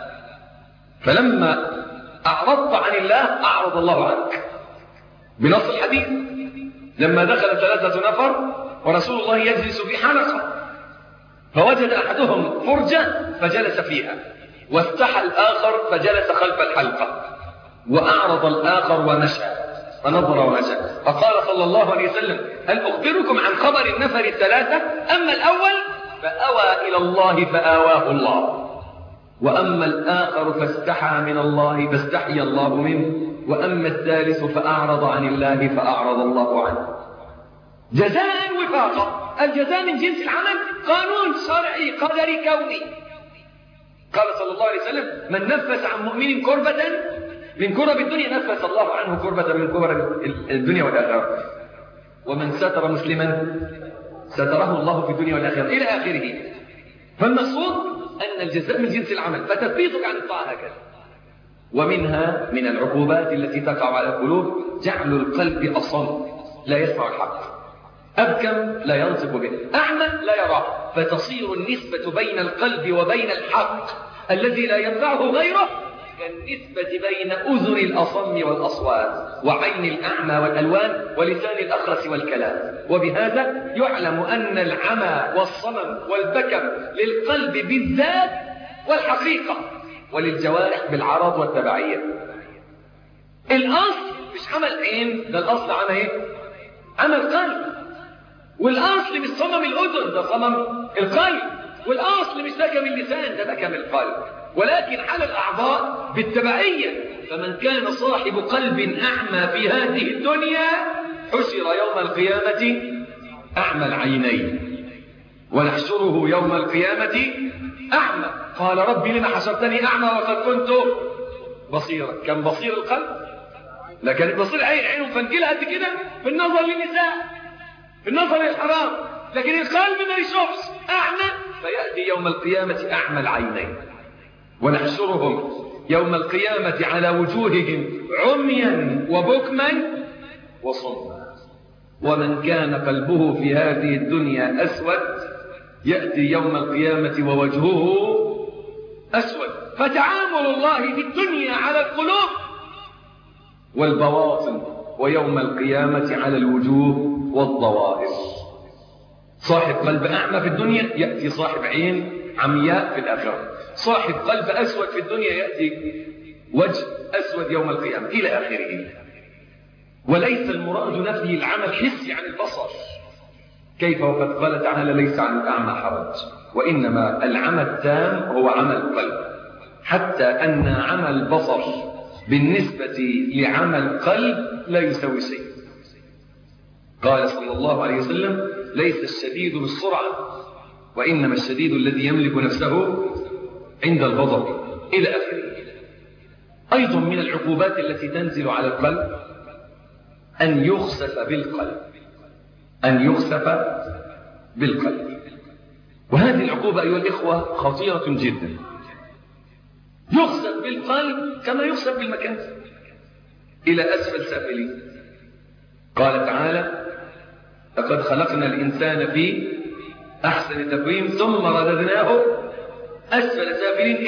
فلما أعرضت عن الله أعرض الله عنك بنص الحديث. لما دخل 3 نفر ورسول الله يجلس في حلقة، فوجد أحدهم فرجة فجلس فيها، وافتح الآخر فجلس خلف الحلقة، وأعرض الآخر ومشى، فنظر ومشى، فقال صلى الله عليه وسلم: هل أخبركم عن خبر النفر الثلاثة؟ أما الأول فأوى إلى الله فآواه الله، وأما الآخر فاستحى من الله فاستحي الله منه، وأما الثالث فأعرض عن الله فأعرض الله عنه. جزاء وفاقا، الجزاء من جنس العمل، قانون شرعي قدري كوني. قال صلى الله عليه وسلم: من نفس عن مؤمن كربة من كرب الدنيا نفس الله عنه كربة من كرب الدنيا والآخرة، ومن ستر مسلما ستره الله في الدنيا والآخرة، إلى آخره. فالمقصود أن الجزاء من جنس العمل، فتثبيتك عن الطاعة هكذا. ومنها من العقوبات التي تقع على القلوب جعل القلب أصم لا يسمع الحق، أبكم لا ينطق به، أعمى لا يراه، فتصير النسبة بين القلب وبين الحق الذي لا ينفعه غيره كالنسبة بين أذن الأصم والأصوات وعين الأعمى والألوان ولسان الأخرس والكلام. وبهذا يعلم أن العمى والصمم والبكم للقلب بالذات والحقيقة، وللجوارح بالعرض والتبعية. الأصل مش عمل عين، ده الأصل عمل ايه؟ عمل قلب. والأصل مش صمم الأذن، ده صمم القلب. والأصل مش بكم اللسان، ده بكم القلب. ولكن على الأعضاء بالتبعية. فمن كان صاحب قلب أعمى في هذه الدنيا حشر يوم القيامة أعمى العينين، ونحشره يوم القيامة أعمى. قال: ربي لما حشرتني أعمى وقد كنت بصيرا. كان بصير القلب؟ لا، كان بصير عينه فنجلها قد كده في النظر للنساء، في النظر للحرام، لكن القلب ما يشوفش، أعمى. فيأتي يوم القيامة أعمى العينين، ونحشرهم يوم القيامة على وجوههم عميا وبكما وصما. ومن كان قلبه في هذه الدنيا أسود يأتي يوم القيامة ووجهه أسود. فتعامل الله في الدنيا على القلوب والبواطن، ويوم القيامة على الوجوه والظواهر. صاحب قلب أعمى في الدنيا يأتي صاحب عين عمياء في الآخرة، صاحب قلب أسود في الدنيا يأتي وجه أسود يوم القيامة، إلى آخره. وليس المراد نفي العمى الحسي عن البصر، كيف وقد قال تعالى: ليس عن الأعمى حرج، وإنما العمى التام هو عمى القلب، حتى أن عمى البصر بالنسبة لعمى القلب لا يساوي شيء. قال صلى الله عليه وسلم: ليس الشديد بالسرعة، وإنما الشديد الذي يملك نفسه عند الغضب، إلى آخره. أيضا من العقوبات التي تنزل على القلب أن يخسف بالقلب، أن يخسف بالقلب. وهذه العقوبة أيها الإخوة خطيرة جدا. يخسف بالقلب كما يخسف بالمكان، إلى أسفل سافلين. قال تعالى: لقد خلقنا الإنسان في أحسن تقويم ثم رددناه أسفل سافلين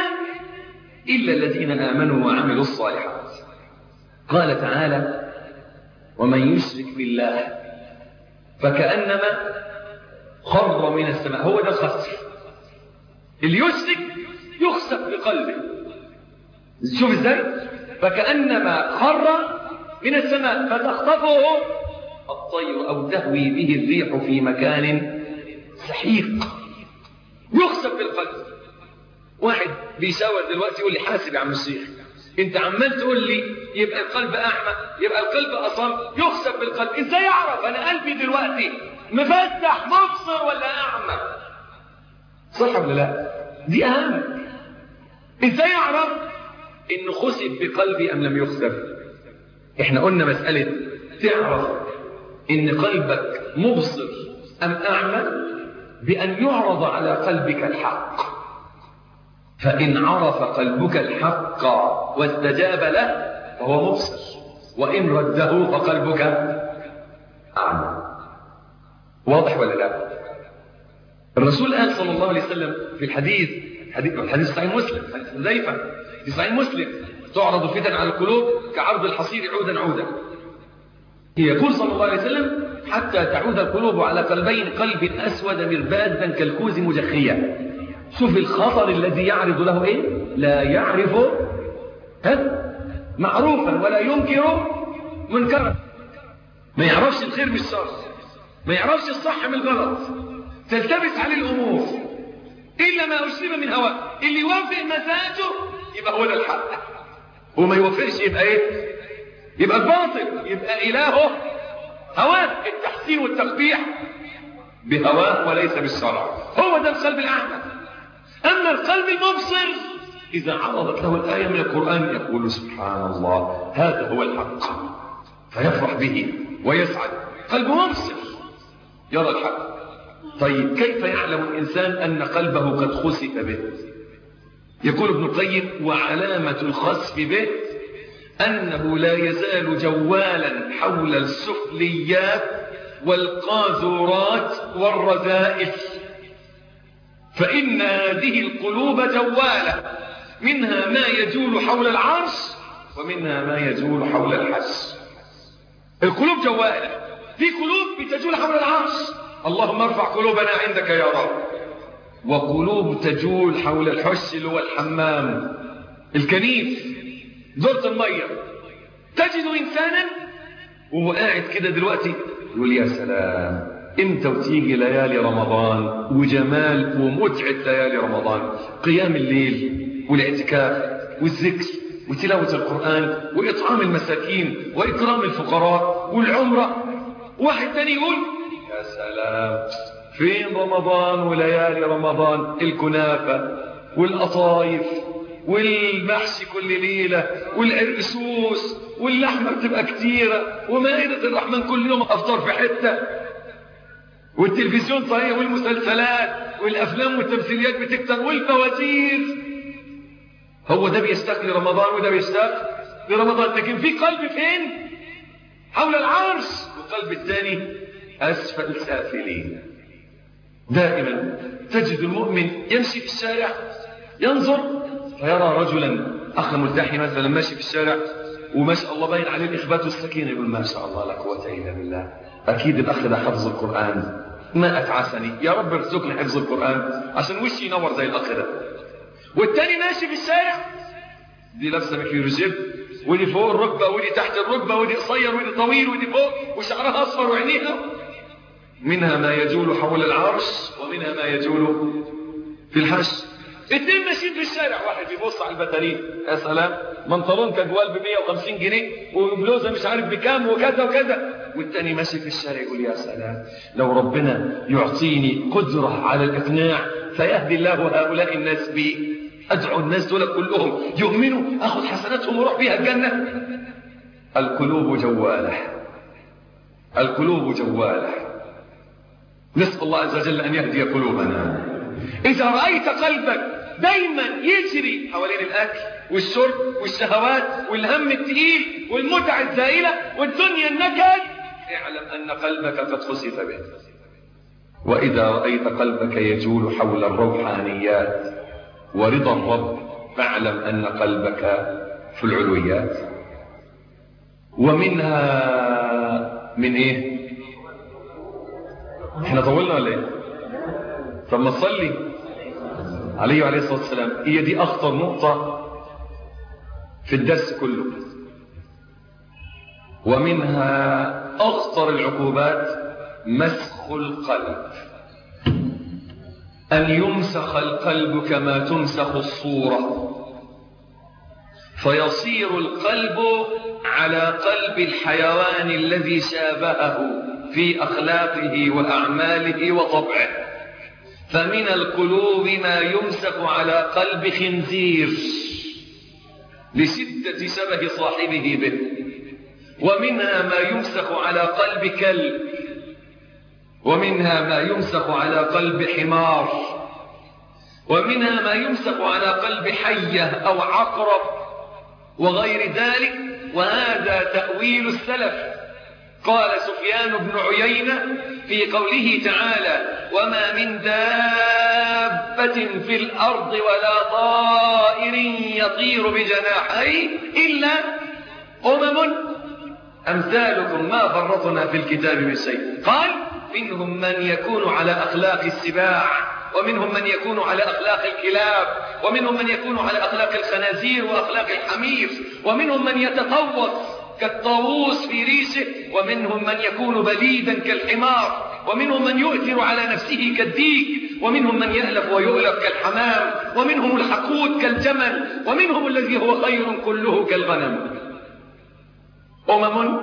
إلا الذين آمنوا وعملوا الصالحات. قال تعالى: ومن يشرك بالله فكأنما خر من السماء، هو ده الخسف. اللي يشرك يخسف بقلبه. شوف ازاي؟ فكأنما خر من السماء فتخطفه الطير أو تهوي به الريح في مكان سحيق، يخسف بالقلب. واحد بيشاور دلوقتي يقول لي حاسب يا عم الشيخ، انت عمال تقول لي يبقى القلب اعمى، يبقى القلب اصم، يخسف بالقلب. ازاي اعرف انا قلبي دلوقتي مفتح مبصر ولا اعمى؟ صح ولا لا؟ دي اهم. ازاي اعرف انه خسف بقلبي ام لم يخسف؟ احنا قلنا مسألة تعرف ان قلبك مبصر ام اعمى بان يعرض على قلبك الحق، فان عرف قلبك الحق واستجاب له فهو مبصر، وان رده فقلبك اعمى. واضح ولا لا؟ الرسول قال صلى الله عليه وسلم في الحديث صحيح مسلم، حديث حذيفة في صحيح مسلم: تعرض الفتن على القلوب كعرض الحصير عودا عودا. يقول صلى الله عليه وسلم: حتى تعود القلوب على قلبين، قلب أسود مربادا كالكوز مجخيا. شوف الخطر الذي يعرض له ايه؟ لا يعرف معروفا ولا ينكر منكرا، ما يعرفش الخير من الشر، ما يعرفش الصح من الغلط، تلتبس عليه الأمور إلا ما أشرب من هواء. اللي يوافق مزاجه يبقى هو ده الحق، وما يوافقش يبقى ايه؟ يبقى الباطل، يبقى إلهه هواه، التحسين والتقبيح بهواه وليس بالشرع. هو ده القلب الأعمى. أما القلب المبصر إذا عرضت له الآية من القرآن يقول سبحان الله هذا هو الحق، فيفرح به ويسعد. قلب مبصر يرى الحق. طيب كيف يعلم الإنسان أن قلبه قد خسف به؟ يقول ابن القيم: وعلامة الخسف به أنه لا يزال جوالا حول السفليات والقاذورات والرذائل، فإن هذه القلوب جوالة، منها ما يجول حول العرش ومنها ما يجول حول الحش. القلوب جوالة، في قلوب بتجول حول العرش، اللهم ارفع قلوبنا عندك يا رب، وقلوب تجول حول الحش اللي هو الحمام، الكنيف، دورة المية. تجد إنسانا وهو قاعد كده دلوقتي يقول يا سلام امتى وتيجي ليالي رمضان وجمال ومتعة ليالي رمضان، قيام الليل والاعتكاف والذكر وتلاوة القرآن وإطعام المساكين وإكرام الفقراء والعمرة. واحد تاني يقول يا سلام فين رمضان وليالي رمضان، الكنافة والقطايف والمحشي كل ليلة والعرقسوس واللحمة بتبقى كتيرة ومائدة الرحمن كل يوم أفطر في حتة، والتلفزيون صحيح والمسلسلات والأفلام والتمثيليات بتكتر والفواتير. هو ده بيشتاق لرمضان وده بيشتاق لرمضان، لكن في قلب فين؟ حول العرش، والقلب الثاني أسفل سافلين. دائما تجد المؤمن يمشي في الشارع ينظر فيرى رجلا أخ ملتحي مثلا ماشي في الشارع وما شاء الله باين عليه الإخبات والسكينة، يقول ما شاء الله لا قوة إلا بالله، أكيد الأخ ده حفظ القرآن، ما أتعسني يا رب ارزقني حفظ القرآن عشان وشي ينور زي الأخ ده. والتاني ماشي في الشارع دي لابسة مكيروجيب ودي فوق الركبة ودي تحت الركبة ودي قصير ودي طويل ودي فوق وشعرها أصفر وعينيها، منها ما يجول حول العرش ومنها ما يجول في الحش. اتنين ماشيين في الشارع، واحد بيبص على البطارية يا سلام بنطلون كجوال ب 150 جنيه وبلوزه مش عارف بكام وكذا وكذا، والتاني ماشي في الشارع يقول يا سلام لو ربنا يعطيني قدرة على الإقناع فيهدي الله هؤلاء الناس بي، أدعو الناس دول كلهم يؤمنوا أخذ حسناتهم وروح بيها الجنة. القلوب جوالة، القلوب جوالة، نسأل الله عز وجل أن يهدي قلوبنا. إذا رأيت قلبك دايما يجري حوالين الأكل والشرب والشهوات والهم التقيل والمتع الزائلة والدنيا النكد، اعلم أن قلبك قد خسف به. وإذا رأيت قلبك يجول حول الروحانيات ورضا الرب فاعلم أن قلبك في العلويات. ومنها من إيه؟ احنا طولنا ولا إيه؟ طب ما تصلي عليه وعليه الصلاة والسلام. هي دي أخطر نقطة في الدرس كله. ومنها أخطر العقوبات مسخ القلب، أن يمسخ القلب كما تمسخ الصورة، فيصير القلب على قلب الحيوان الذي شابهه في أخلاقه وأعماله وطبعه. فمن القلوب ما يمسك على قلب خنزير لشدة شبه صاحبه به، ومنها ما يمسك على قلب كلب، ومنها ما يمسك على قلب حمار، ومنها ما يمسك على قلب حية أو عقرب وغير ذلك. وهذا تأويل السلف. قال سفيان بن عيينة في قوله تعالى: وما من دابة في الأرض ولا طائر يطير بجناحيه إلا أمم أمثالكم ما فرطنا في الكتاب من شيء. قال: منهم من يكون على أخلاق السباع، ومنهم من يكون على أخلاق الكلاب، ومنهم من يكون على أخلاق الخنازير وأخلاق الحمير، ومنهم من يتطوس كالطاووس في ريشه، ومنهم من يكون بليدا كالحمار، ومنهم من يؤثر على نفسه كالديك، ومنهم من يألف ويؤلف كالحمام، ومنهم الحقود كالجمل، ومنهم الذي هو خير كله كالغنم. أمم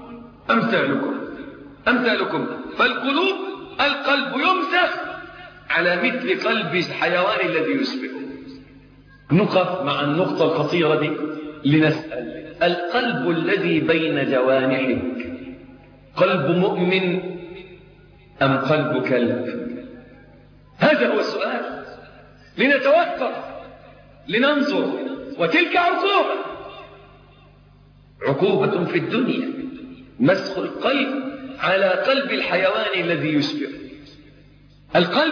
أمثالكم. فالقلوب، القلب يمسخ على مثل قلب الحيوان الذي يشبهه. نقف مع النقطة الخطيرة دي لنسأل: القلب الذي بين جوانحك قلب مؤمن أم قلب كلب؟ هذا هو السؤال. لنتوقف، لننظر. وتلك عقوبة في الدنيا، مسخ القلب على قلب الحيوان الذي يشبه. القلب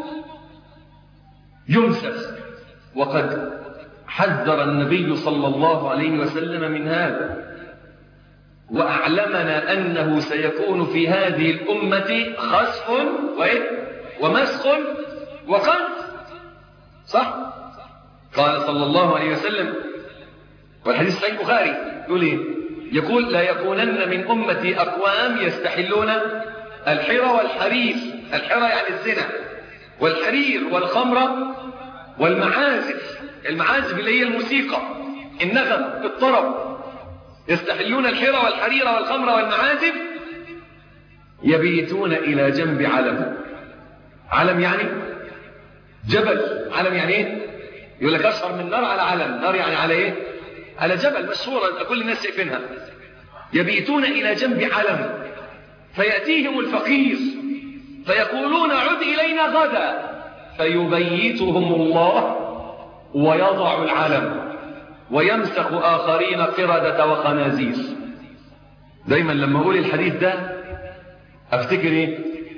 يمسخ، وقد حذر النبي صلى الله عليه وسلم من هذا، وأعلمنا أنه سيكون في هذه الأمة خسف ومسخ وقلب. صح؟ قال صلى الله عليه وسلم، والحديث صحيح البخاري، يقول: لا يكونن من أمتي أقوام يستحلون الحرى والحرير. الحرى يعني الزنا، والحرير والخمر والمعازف. المعازف اللي هي الموسيقى، النغم، الطرب. يستحلون الحرى والحرير والخمر والمعازف، يبيتون إلى جنب علم. علم يعني جبل. علم يعني ايه؟ يقول لك أشهر من نار على علم. نار يعني على ايه؟ على جبل، مشهورة كل الناس شايفينها. يبيتون إلى جنب علم، فيأتيهم الفقير فيقولون: عد إلينا غدا، فيبيتهم الله ويضع العلم ويمسخ آخرين قردة وخنازير. دايما لما أقول الحديث ده أفتكر إيه؟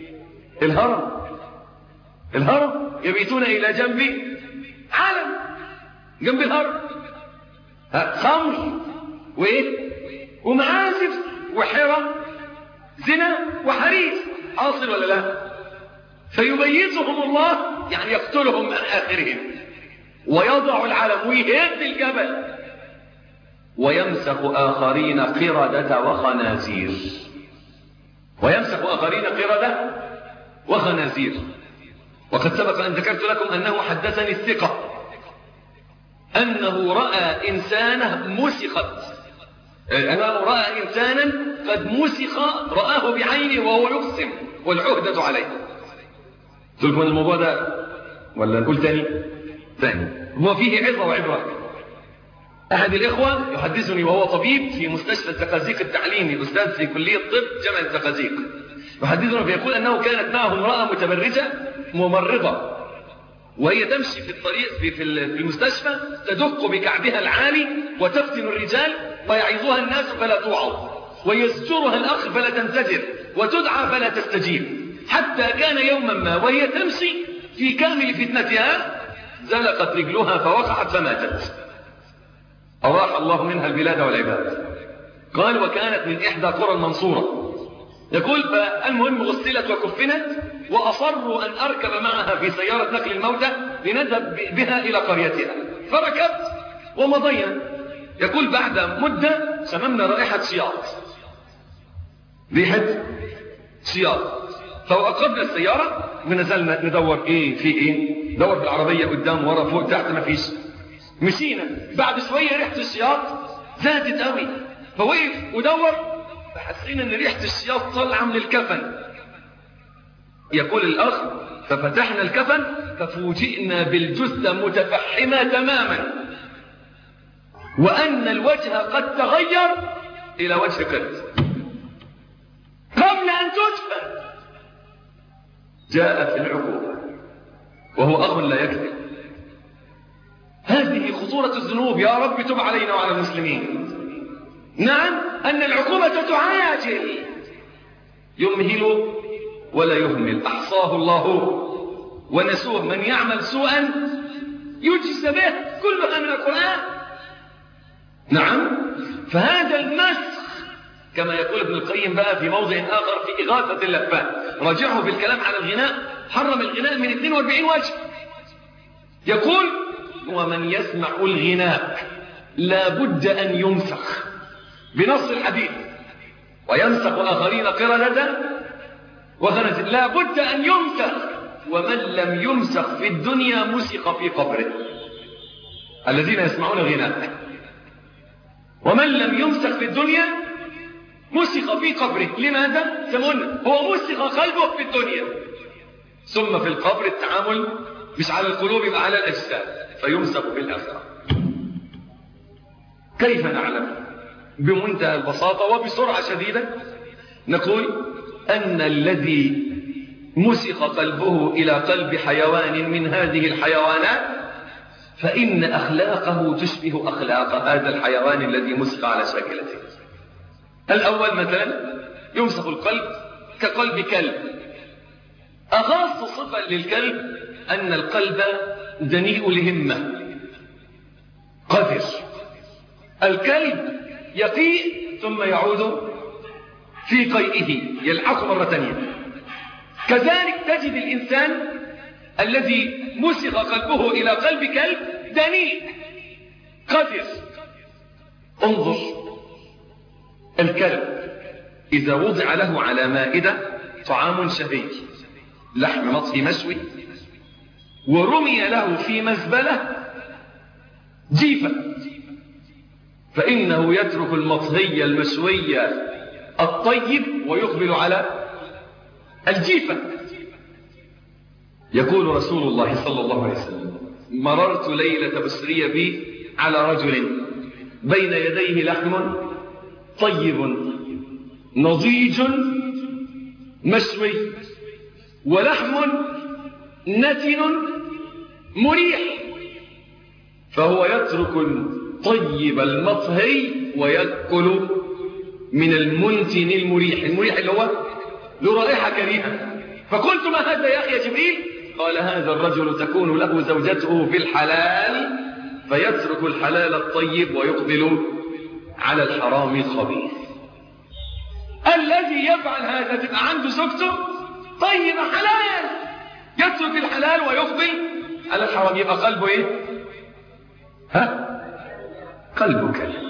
الهرم يبيتون إلى جنب علم، جنب الهرم، خمر وإيه؟ ومعازف وحرى، زنا وحرير. حاصل ولا لا؟ فيبيتهم الله، يعني يقتلهم من آخرهم، ويضع العلم ويهد الجبل، ويمسخ آخرين قردة وخنازير. ويمسخ آخرين قردة وخنازير. وقد سبق أن ذكرت لكم أنه حدثني الثقة أنه رأى إنسانا قد مسخ، رآه بعينه وهو يقسم والعهدة عليه. قلت لكم الموضوع ده ولا نقول ثاني؟ هو فيه عظة وعبرة. أحد الإخوة يحدثني وهو طبيب في مستشفى الزقازيق التعليمي، أستاذ في كلية طب جامعة الزقازيق، يحدثنا فيقول أنه كانت معه امرأة متبرجة ممرضة، وهي تمشي في الطريق في المستشفى، تدق بكعبها العالي وتفتن الرجال، ويعظها الناس فلا توعظ، ويزجرها الأخ فلا تنزجر، وتدعى فلا تستجيب، حتى كان يوما ما وهي تمشي في كامل فتنتها زلقت رجلها فوقعت فماتت. أراح الله منها البلاد والعباد. قال: وكانت من إحدى قرى المنصورة. يقول: فالمهم غسلت وكفنت، وأصروا أن أركب معها في سيارة نقل الموتى لنذهب بها إلى قريتها، فركبت ومضينا. يقول بعد مدة شممنا رائحة سياط، ريحة سياط، فوقفنا السيارة ونزلنا ندور ندور في العربية قدام ورا فوق تحت، ما فيش. مشينا بعد شوية ريحة السياط زادت قوي، فوقف ودور، فحسينا ان ريحة السياط طالعة من الكفن. يقول الأخ ففتحنا الكفن ففوجئنا بالجثة متفحمة تماما، وأن الوجه قد تغير إلى وجه قرد قبل أن تدفن. جاءت العقوبة، وهو أخ لا يكذب. هذه خطورة الذنوب، يا رب تب علينا وعلى المسلمين. نعم، أن العقوبة تعاجل، يمهل ولا يهمل، أحصاه الله ونسوه. من يعمل سوءا يجزى به، كلها من القرآن. نعم، فهذا المسخ كما يقول ابن القيم بقى في موضع آخر في إغاثة اللفان، راجعه في الكلام على الغناء، حرم الغناء من 42 وجه. يقول ومن يسمع الغناء لا بد أن يمسخ بنص الحديث، ويمسخ آخرين قردة وخنزير، لا بد أن يمسخ. ومن لم يمسخ في الدنيا مسخ في قبره. الذين يسمعون الغناء، ومن لم يمسخ في الدنيا مسخ في قبره. لماذا؟ سمعنا هو مسخ قلبه في الدنيا، ثم في القبر التعامل مش على القلوب يبقى على الأجساد، فيمسخ في الآخرة. كيف نعلم؟ بمنتهى البساطة وبسرعة شديدة نقول أن الذي مسخ قلبه إلى قلب حيوان من هذه الحيوانات فإن أخلاقه تشبه أخلاق هذا الحيوان الذي مسخ على شاكلته. الأول مثلا يمسخ القلب كقلب كلب. أخص صفة للكلب أن القلب دنيء الهمة قذر. الكلب يقيء ثم يعود في قيئه، يلحق مرة ثانية. كذلك تجد الإنسان الذي مسخ قلبه إلى قلب كلب دنيء قذر. انظر، الكلب إذا وضع له على مائدة طعام شهي، لحم مطهي مشوي، ورمي له في مزبلة جيفة، فإنه يترك المطهي المشوي الطيب ويقبل على الجيفة. يقول رسول الله صلى الله عليه وسلم مررت ليلة بسري بي على رجل بين يديه لحم طيب نضيج مشوي، ولحم نتن مريح، فهو يترك الطيب المطهي ويأكل من المنتن المريح. المريح اللي هو له رائحة كريهة. فقلت ما هذا يا أخي يا جبريل؟ قال هذا الرجل تكون له زوجته في الحلال فيترك الحلال الطيب ويقبل على الحرام الخبيث. الذي يفعل هذا تبقى عنده زوجته طيب حلال، يترك الحلال ويقبل على الحرام، يبقى قلبه ايه؟ قلبه كلب.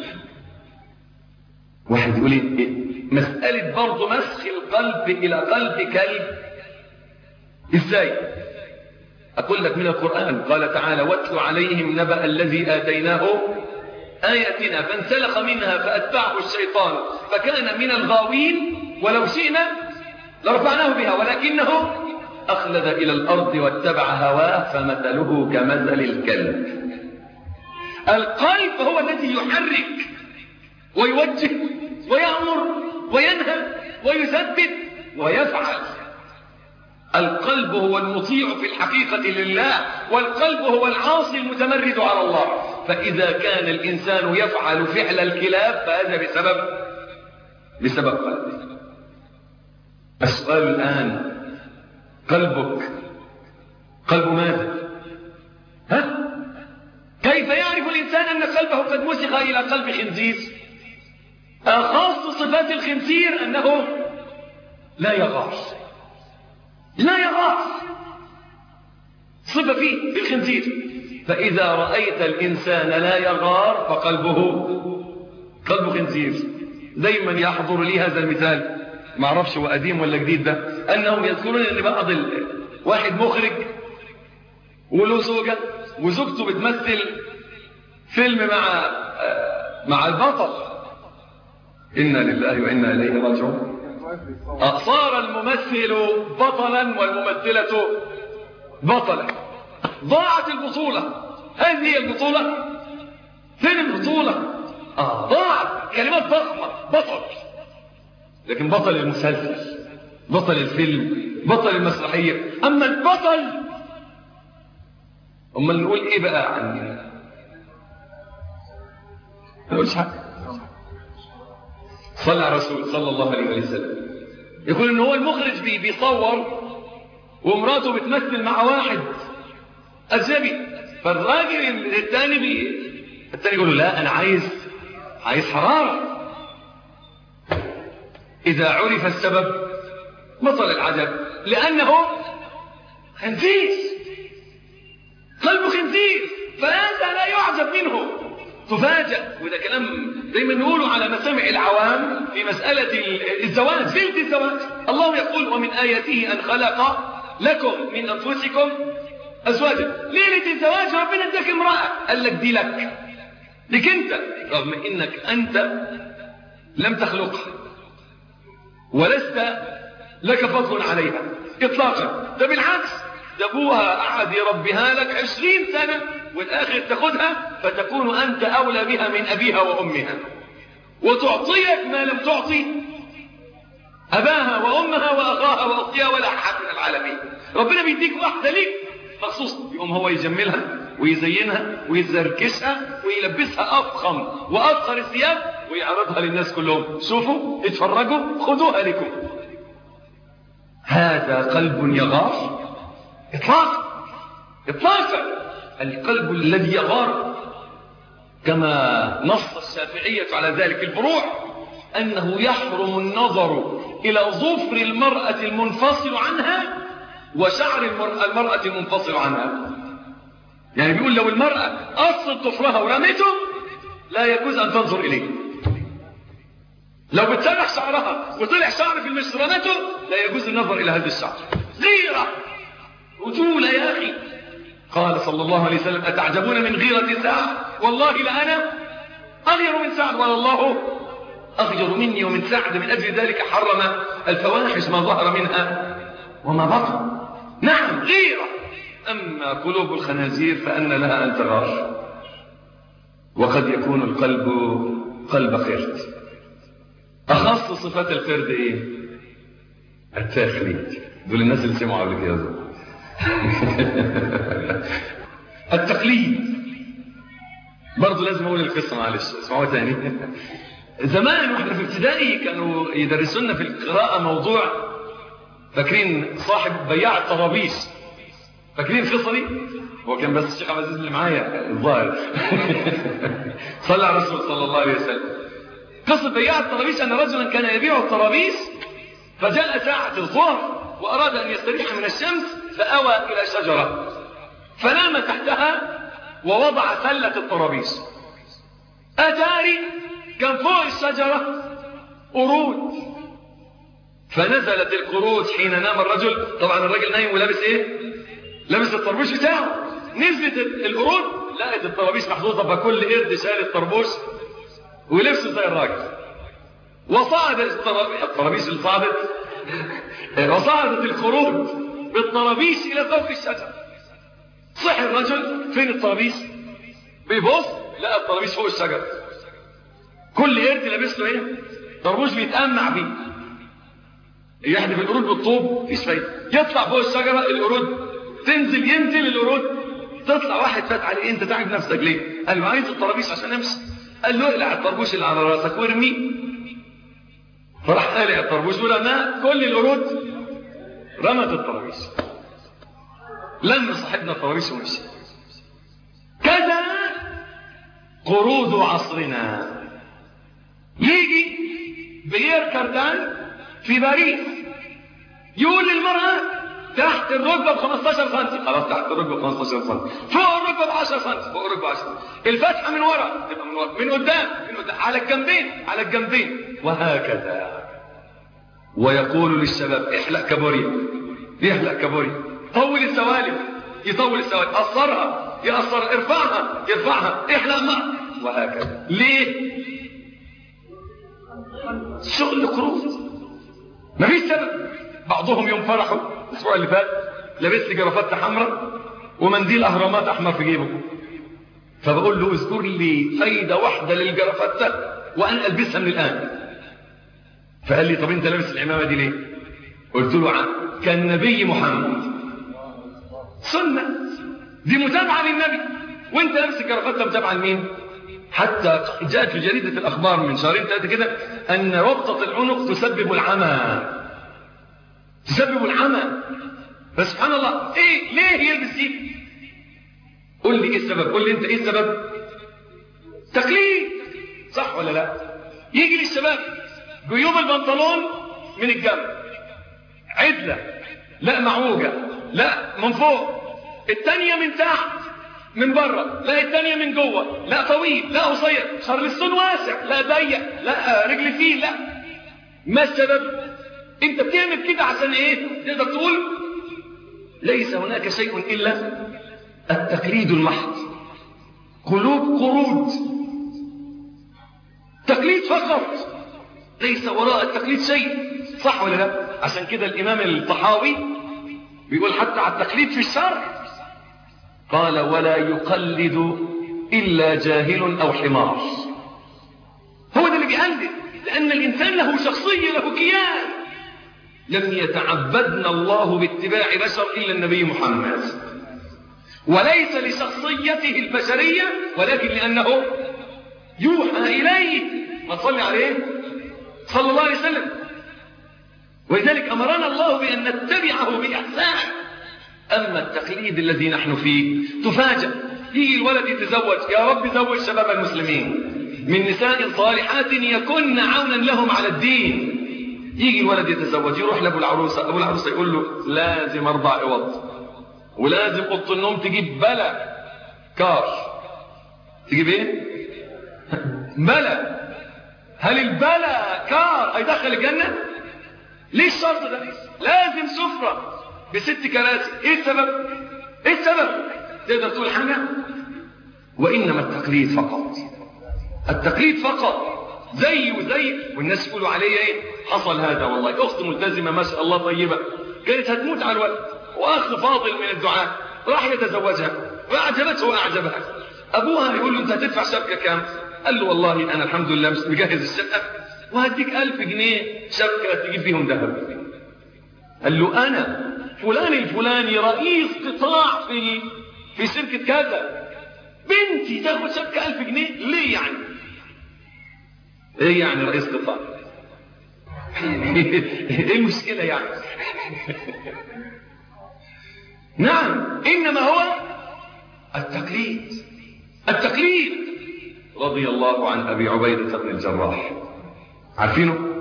واحد يقول إيه؟ مسألة برضو مسخ القلب إلى قلب كلب إزاي؟ أقول لك من القرآن، قال تعالى واتل عليهم نبأ الذي آتيناه آياتنا فانسلخ منها فأتبعه الشيطان فكان من الغاوين ولو شئنا لرفعناه بها ولكنه أخلد إلى الأرض واتبع هواه فمثله كمثل الكلب. القلب هو الذي يحرك ويوجه ويأمر وينهى ويثبت ويفعل. القلب هو المطيع في الحقيقة لله، والقلب هو العاصي المتمرد على الله. فإذا كان الإنسان يفعل فعل الكلاب فهذا بسبب قلبه. السؤال الآن، قلبك قلب ماذا؟ كيف يعرف الإنسان أن قلبه قد مسخ إلى قلب خنزير؟ أخص صفات الخنزير أنه لا يغار، لا يغار، صفة فيه بالخنزير. فإذا رأيت الإنسان لا يغار فقلبه قلب خنزير. دايما يحضر لي هذا المثال، ما اعرفش هو قديم ولا جديد ده، أنهم يذكرون أن بعض واحد مخرج وله زوجة وزوجته بتمثل فيلم مع البطل، إنا لله وإنا إليه راجعون. صار الممثل بطلا والممثلة بطلا، ضاعت البطولة. هذه هي البطولة؟ فين البطولة؟ ضاعت. كلمات ضخمة، بطل، لكن بطل المسلسل، بطل الفيلم، بطل المسرحية. أما البطل، أما نقول إيه بقى عنه؟ نقولش حاجة. صلى على رسول صلى الله عليه وسلم يقول إن هو المخرج بيصور ومراته بتمثل مع واحد أجنبي، فالراجل الثاني يقول له لا أنا عايز حرارة. إذا عرف السبب بطل العجب، لأنه خنزير، قلب خنزير، فهذا لا يعجب منه. تفاجأ، وده كلام دايما نقوله على مسامع العوام في مسألة الزواج، ليلة الزواج. الله يقول ومن آياته أن خلق لكم من أنفسكم أزواجا. ليلة الزواج ربنا اداك امرأة، قال لك دي لك انت، رغم انك انت لم تخلقها ولست لك فضل عليها اطلاقا. ده بالعكس، ده ابوها قعد يربيها لك 20 سنة والاخر تاخدها فتكون انت اولى بها من ابيها وامها، وتعطيك ما لم تعطي اباها وامها واخاها واختها ولا احد من العالمين. ربنا بيديك واحدة ليك مخصوص، يقوم هو يجملها ويزينها ويزركشها ويلبسها أفخم وأفخر الثياب ويعرضها للناس كلهم، شوفوا اتفرجوا خذوها لكم. هذا قلب يغار إطلاقا. القلب الذي يغار كما نص الشافعية على ذلك الفروع أنه يحرم النظر إلى ظفر المرأة المنفصل عنها وشعر المرأة المنفصل عنها. يعني بيقول لو المرأة أصل ضفرها ورمته لا يجوز أن تنظر إليه. لو بتسرح شعرها وطلع شعر في المشط رمته لا يجوز النظر إلى هذا الشعر. غيرة، رجولة يا أخي. قال صلى الله عليه وسلم أتعجبون من غيرة سعد؟ والله لأنا أغير من سعد والله أغير مني ومن سعد. من أجل ذلك حرم الفواحش ما ظهر منها وما بطن. نعم غيرة. أما قلوب الخنازير فأن لها أن تغار، وقد يكون القلب قلب خرد. أخص صفات الخرد إيه؟ التخليد. دول الناس اللي سمعوا قبل كده. التقليد برضو لازم أقول القصة، معلش اسمعوها تاني. زمان واحنا في ابتدائي كانوا يدرسونا في القراءة موضوع، فاكرين صاحب بياع الطرابيش؟ فاكرين القصة دي؟ هو كان بس الشيخ عبد العزيز اللي معايا الظاهر. صلى على الرسول صلى الله عليه وسلم. قصة بياع الطرابيش أن رجلا كان يبيع الطرابيش فجاء ساعة الظهر وأراد أن يستريح من الشمس فأوى إلى شجرة فنام تحتها ووضع سلة الطرابيش. أتاري كان فوق الشجرة قرود، فنزلت القرود حين نام الرجل. طبعا الرجل نايم ولابس ايه؟ لابس الطربوش بتاعه. نزلت القرود لقت الطرابيش محطوطه، فكل قرد شال الطربوش ولبسه زي الراجل. وصعد الطرابيش اللي صعدت وصعدت القرود بالطرابيش الى فوق الشجره. صحي الرجل، فين الطرابيش؟ بيبص لقى الطرابيش فوق الشجره. كل قرد لابس له ايه؟ طربوش بيتأمع بيه. يحدف القرود بالطوب مفيش فايده. يطلع فوق الشجره القرود تنزل، ينزل القرود تطلع. واحد فات عليه انت تعب نفسك ليه؟ قال له عايز الطرابيش عشان امشي. قال له اقلع الطربوش اللي على راسك وارميه. فراح قالع الطربوش ورماه. كل القرود رمت الطرابيش. لم صاحبنا الطرابيش ومشي. كذا قرود عصرنا. يجي بيير كاردان في باريس يقول للمرأة تحت الركبة ب 15 سم، خلاص تحت الركبة ب 15 سم، فوق الركبة ب 10 سم، فوق الركبة 10. الفتحة من ورا تبقى من ورا، من قدام على الجنبين، على الجنبين، وهكذا. ويقول للشباب احلق كابوريا، يحلق كابوريا، طول السوالف، يطول السوالف، قصرها يقصرها، ارفعها يرفعها، احلق معها، وهكذا. ليه؟ شغل قروض، مفيش سبب. بعضهم يوم فرحوا الاسبوع اللي فات لبس جرافته حمراء ومنديل اهرامات احمر في جيبه، فبقول له اذكر لي فايده واحده للجرافته وانا البسها من الان. فقال لي طب انت لابس العمامه دي ليه؟ قلت له كان نبي محمد، سنه دي متابعه للنبي، وانت لابس الجرافته متابعه لمين؟ حتى جاءت في جريده الاخبار من شهرين ثلاثه كده ان ربطه العنق تسبب العمى، تسبب العمى. فسبحان الله، ايه ليه يلبس دي؟ قول لي ايه السبب، قول لي انت ايه السبب؟ تقليد، صح ولا لا؟ يجي للشباب جيوب البنطلون من الجنب عدله، لا معوجه، لا من فوق، الثانيه من تحت من بره، لا الثانيه من جوه، لا طويل لا قصير، شارلستون واسع لا ضيق، لا رجل فيه، لا. ما السبب؟ انت بتعمل كده عشان ايه؟ تقدر تقول ليس هناك شيء الا التقليد المحض، قلوب قرود، تقليد فقط، ليس وراء التقليد شيء، صح ولا لا؟ عشان كده الامام الطحاوي بيقول حتى على التقليد في الشرع قال ولا يقلد الا جاهل او حمار. هو ده اللي بيقلد، لان الانسان له شخصيه، له كيان. لم يتعبدنا الله باتباع بشر الا النبي محمد، وليس لشخصيته البشريه، ولكن لانه يوحى اليه. ما تصلي عليه صلى الله عليه وسلم. ولذلك امرنا الله بان نتبعه باحسان. اما التقليد الذي نحن فيه تفاجأ، يجي الولد يتزوج، يا رب زوج شباب المسلمين من نساء صالحات يكن عونا لهم على الدين. يجي الولد يتزوج، يروح لابو العروسه، ابو العروسه يقول له لازم 4 عوض، ولازم اوضه النوم تجيب بلا كار. تجيب ايه؟ بلا. هل البلا كار هيدخل الجنه؟ ليه الشرط ده؟ لازم سفره ب6 كراسي. ايه السبب؟ ايه السبب؟ تقدر تقول حاجه؟ وانما التقليد فقط، التقليد فقط، زي وزي. والناس يقولوا عليه ايه؟ حصل هذا والله، اخت ملتزمه ما شاء الله طيبه كانت هتموت على الولد، واخ فاضل من الدعاء راح يتزوجها واعجبته واعجبها. ابوها يقول له انت هتدفع شبكه كام؟ قال له والله انا الحمد لله مجهز الشقه وهديك 1000 جنيه شبكه تجيب بيهم ذهب. قال له انا فلان الفلاني رئيس قطاع في شركه كذا، بنتي تاخد شبكه 1000 جنيه ليه يعني؟ ايه يعني رئيس قطاع؟ ايه المشكله يعني؟ نعم، انما هو التقليد. التقليد. رضي الله عن ابي عبيده بن الجراح، عارفينه؟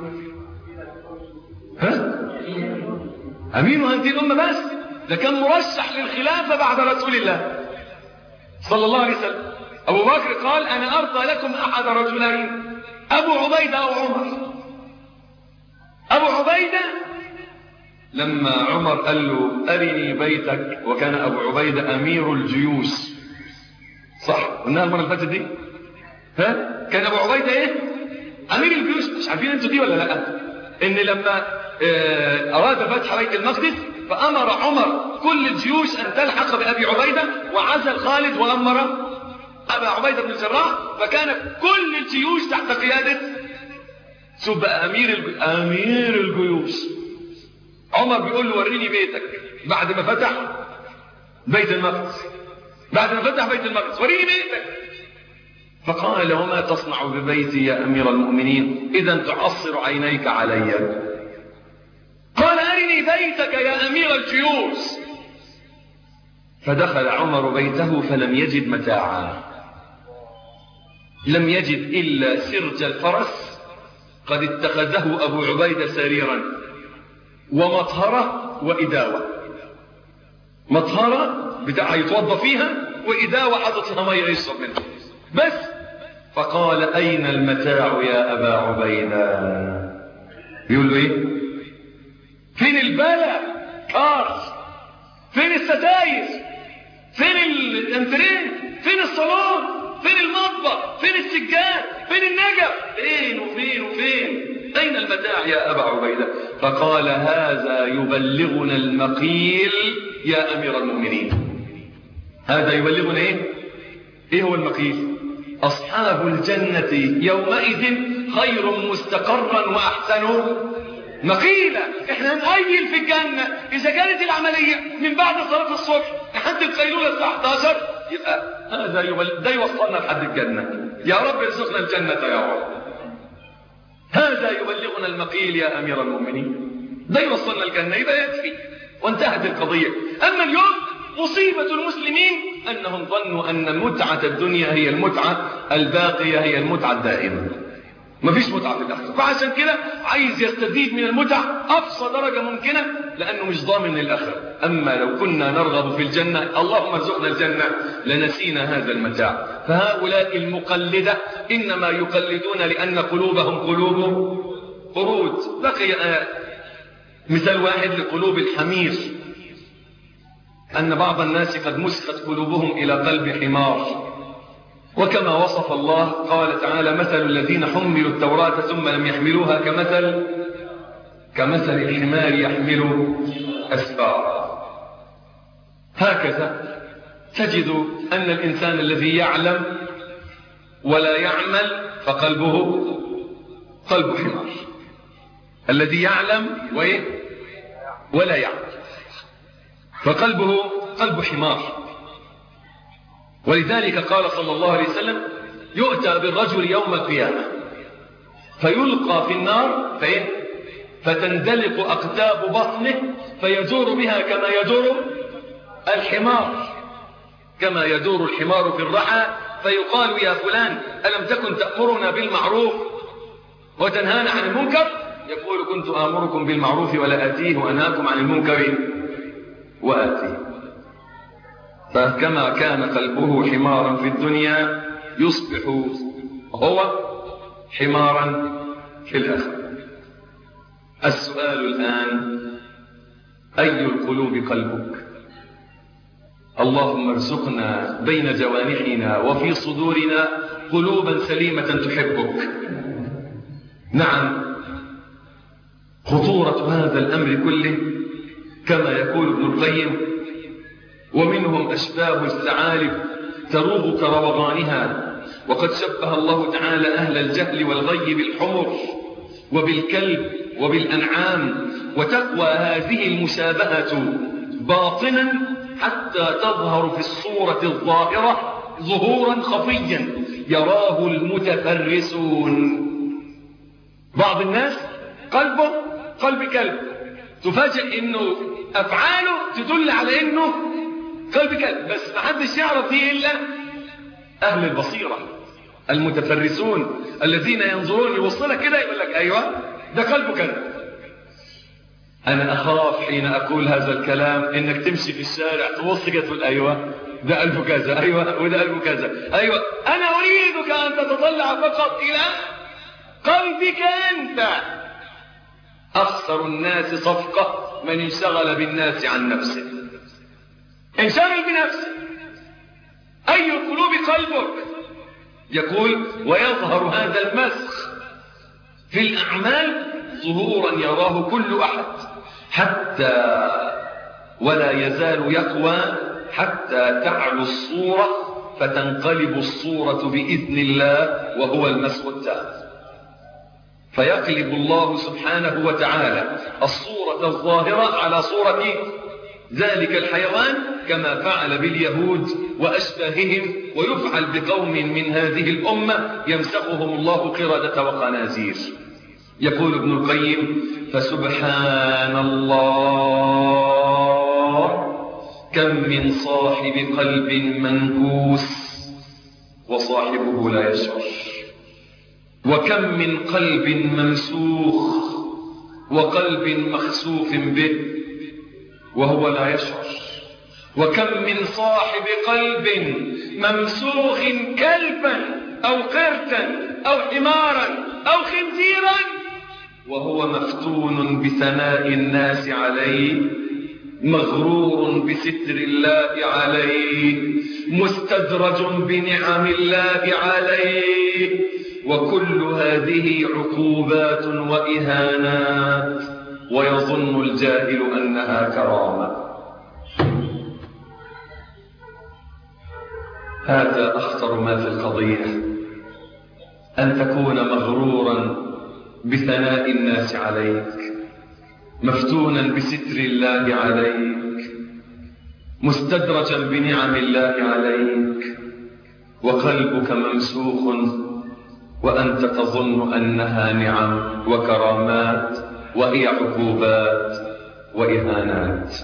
ها؟ امين هذه الامه، بس ده كان مرشح للخلافه بعد رسول الله صلى الله عليه وسلم. ابو بكر قال انا ارضى لكم احد رجلين، ابو عبيده او عمر. ابو عبيده لما عمر قال له ارني بيتك، وكان ابو عبيده امير الجيوش، صح قلناها المره اللي فاتت دي. ها؟ كان ابو عبيده ايه؟ امير الجيوش. مش عارفين انتوا دي ولا لا؟ ان لما اراد فتح بيت المقدس فامر عمر كل الجيوش ان تلحق بابي عبيده، وعزل خالد وامر ابا عبيده بن الجراح، فكانت كل الجيوش تحت قياده شوف بقى امير الجيوش. عمر بيقول له وريني بيتك بعد ما فتح بيت المقدس، بعد ما فتح بيت المقدس وريني بيتك. فقال وما تصنع ببيتي يا امير المؤمنين اذا تعصر عينيك علي؟ قال ارني بيتك يا امير الجيوش. فدخل عمر بيته فلم يجد متاعا، لم يجد الا سرج الفرس قد اتخذه ابو عبيده سريرا ومطهره واداوه. مطهرة بتاع يتوضى فيها، وإداوة حاطط فيها مية يشرب منها بس. فقال أين المتاع يا أبا عبيدة؟ يقول له إيه؟ فين البلع كارز؟ فين الستاير؟ فين الانترين؟ فين الصالون؟ فين المطبخ؟ فين السجاد؟ فين النجف؟ فين وفين وفين؟ أين المتاع يا أبا عبيدة؟ فقال هذا يبلغنا المقيل يا أمير المؤمنين. هذا يبلغنا إيه؟ إيه هو المقيل؟ أصحاب الجنة يومئذ خير مستقرا وأحسن مقيلة. إحنا نقيل في الجنة إذا كانت العملية من بعد صلاة الصبح لحد القيلولة الساعة 11، يبقى هذا ده يوصلنا لحد الجنة. يا رب ارزقنا الجنة يا رب. هذا يبلغنا المقيل يا أمير المؤمنين، ده يوصلنا الجنة، يبقى يكفي وانتهت القضية. أما اليوم مصيبة المسلمين أنهم ظنوا أن متعة الدنيا هي المتعة الباقية، هي المتعة الدائمة. مفيش متعة في الآخرة، فعشان كده عايز يستزيد من المتع أقصى درجة ممكنة لأنه مش ضامن للآخرة. أما لو كنا نرغب في الجنة، اللهم ارزقنا الجنة، لنسينا هذا المتاع. فهؤلاء المقلدة إنما يقلدون لأن قلوبهم قلوب قرود. بقي مثال واحد لقلوب الحمير، أن بعض الناس قد مسخت قلوبهم إلى قلب حمار. وكما وصف الله قال تعالى مثل الذين حملوا التوراة ثم لم يحملوها كمثل الحمار يحمل أسفارا. هكذا تجد أن الإنسان الذي يعلم ولا يعمل فقلبه قلب حمار، الذي يعلم ولا يعمل فقلبه قلب حمار. ولذلك قال صلى الله عليه وسلم يؤتى بالرجل يوم القيامة فيلقى في النار فتندلق أقتاب بطنه فيجور بها كما يجور الحمار، كما يدور الحمار في الرحى. فيقال يا فلان ألم تكن تأمرنا بالمعروف وتنهانا عن المنكر؟ يقول كنت آمركم بالمعروف ولا آتيه وأنهاكم عن المنكر وآتيه. فكما كان قلبه حمارا في الدنيا يصبح هو حمارا في الآخرة. السؤال الآن أي القلوب قلبك؟ اللهم ارزقنا بين جوانحنا وفي صدورنا قلوبا سليمة تحبك. نعم، خطورة هذا الأمر كله كما يقول ابن القيم ومنهم أشباه الثعالب تروغ كروغانها. وقد شبه الله تعالى أهل الجهل والغي بالحمر وبالكلب وبالأنعام، وتقوى هذه المشابهة باطنا حتى تظهر في الصورة الظاهرة ظهورا خفيا يراه المتفرسون. بعض الناس قلبه قلب كلب، تفاجئ انه افعاله تدل على انه قلب كلب، بس ما حدش يعرف دي الا اهل البصيرة المتفرسون الذين ينظرون يوصلك كده يقول لك ايوه ده قلبه كلب. انا اخاف حين اقول هذا الكلام انك تمشي في الشارع تبص كده تقول ايوه ده قلبه كذا، ايوه وده قلبه كذا، ايوه. انا اريدك ان تتطلع فقط الى قلبك انت. اخسر الناس صفقة من انشغل بالناس عن نفسه. انشغل بنفسه. اي القلوب قلبك؟ يقول ويظهر هذا المسخ في الاعمال ظهورا يراه كل احد حتى ولا يزال يقوى حتى تعلو الصورة فتنقلب الصورة بإذن الله وهو المسخ التام. فيقلب الله سبحانه وتعالى الصورة الظاهرة على صورة ذلك الحيوان كما فعل باليهود وأشباههم، ويفعل بقوم من هذه الأمة يمسخهم الله قردة وخنازير. يقول ابن القيم فسبحان الله كم من صاحب قلب منكوس وصاحبه لا يشعر، وكم من قلب ممسوخ وقلب مخسوف به وهو لا يشعر، وكم من صاحب قلب ممسوخ كلبا أو قردا أو حمارا أو خنزيرا وهو مفتون بثناء الناس عليه، مغرور بستر الله عليه، مستدرج بنعم الله عليه. وكل هذه عقوبات وإهانات، ويظن الجاهل أنها كرامة. هذا أخطر ما في القضية، أن تكون مغرورا بثناء الناس عليك، مفتونا بستر الله عليك، مستدرجا بنعم الله عليك، وقلبك ممسوخ وأنت تظن أنها نعم وكرامات، وهي عقوبات وإهانات.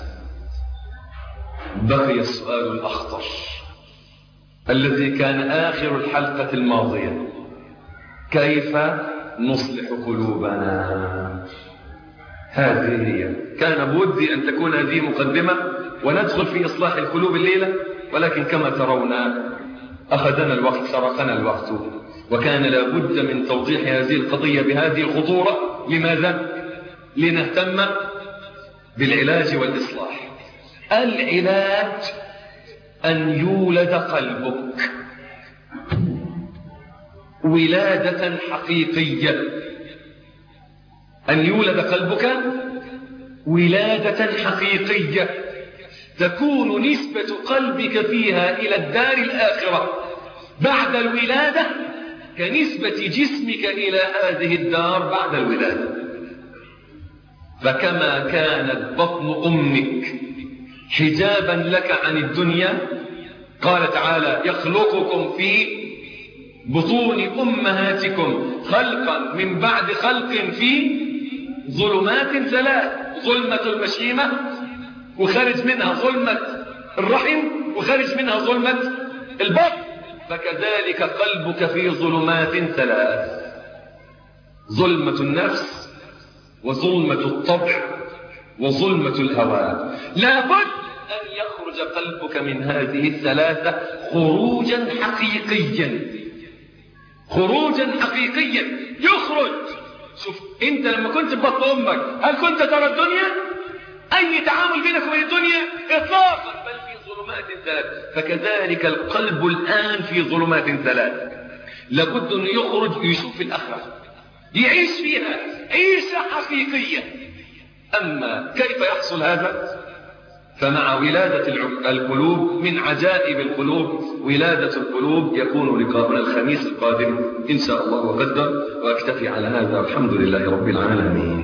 بقي السؤال الأخطر الذي كان آخر الحلقة الماضية: كيف نصلح قلوبنا؟ هذه هي. كان بودي أن تكون هذه مقدمة وندخل في إصلاح القلوب الليلة، ولكن كما ترون أخذنا الوقت، سرقنا الوقت، وكان لابد من توضيح هذه القضية بهذه الخطورة. لماذا؟ لنهتم بالعلاج والإصلاح. العلاج أن يولد قلبك ولادة حقيقية، أن يولد قلبك ولادة حقيقية تكون نسبة قلبك فيها إلى الدار الآخرة بعد الولادة كنسبة جسمك إلى هذه الدار بعد الولادة. فكما كانت بطن أمك حجابا لك عن الدنيا، قال تعالى: يخلقكم في بطون أمهاتكم خلقا من بعد خلق في ظلمات ثلاث، ظلمة المشيمة، وخارج منها ظلمة الرحم، وخارج منها ظلمة البطن. فكذلك قلبك في ظلمات ثلاث: ظلمة النفس، وظلمة الطبع، وظلمة الهوى. لابد أن يخرج قلبك من هذه الثلاثة خروجا حقيقيا، خروجا حقيقيا يخرج. شوف، انت لما كنت في بطن امك هل كنت ترى الدنيا؟ اي تعامل بينك وبين الدنيا اطلاقا، بل في ظلمات ثلاث. فكذلك القلب الان في ظلمات ثلاث، لابد ان يخرج يشوف الاخره، يعيش فيها عيشه حقيقيه. اما كيف يحصل هذا؟ فمع ولادة القلوب من عجائب القلوب ولادة القلوب. يكون لقاؤنا الخميس القادم إن شاء الله وقدر، وأكتفي على هذا، والحمد لله رب العالمين.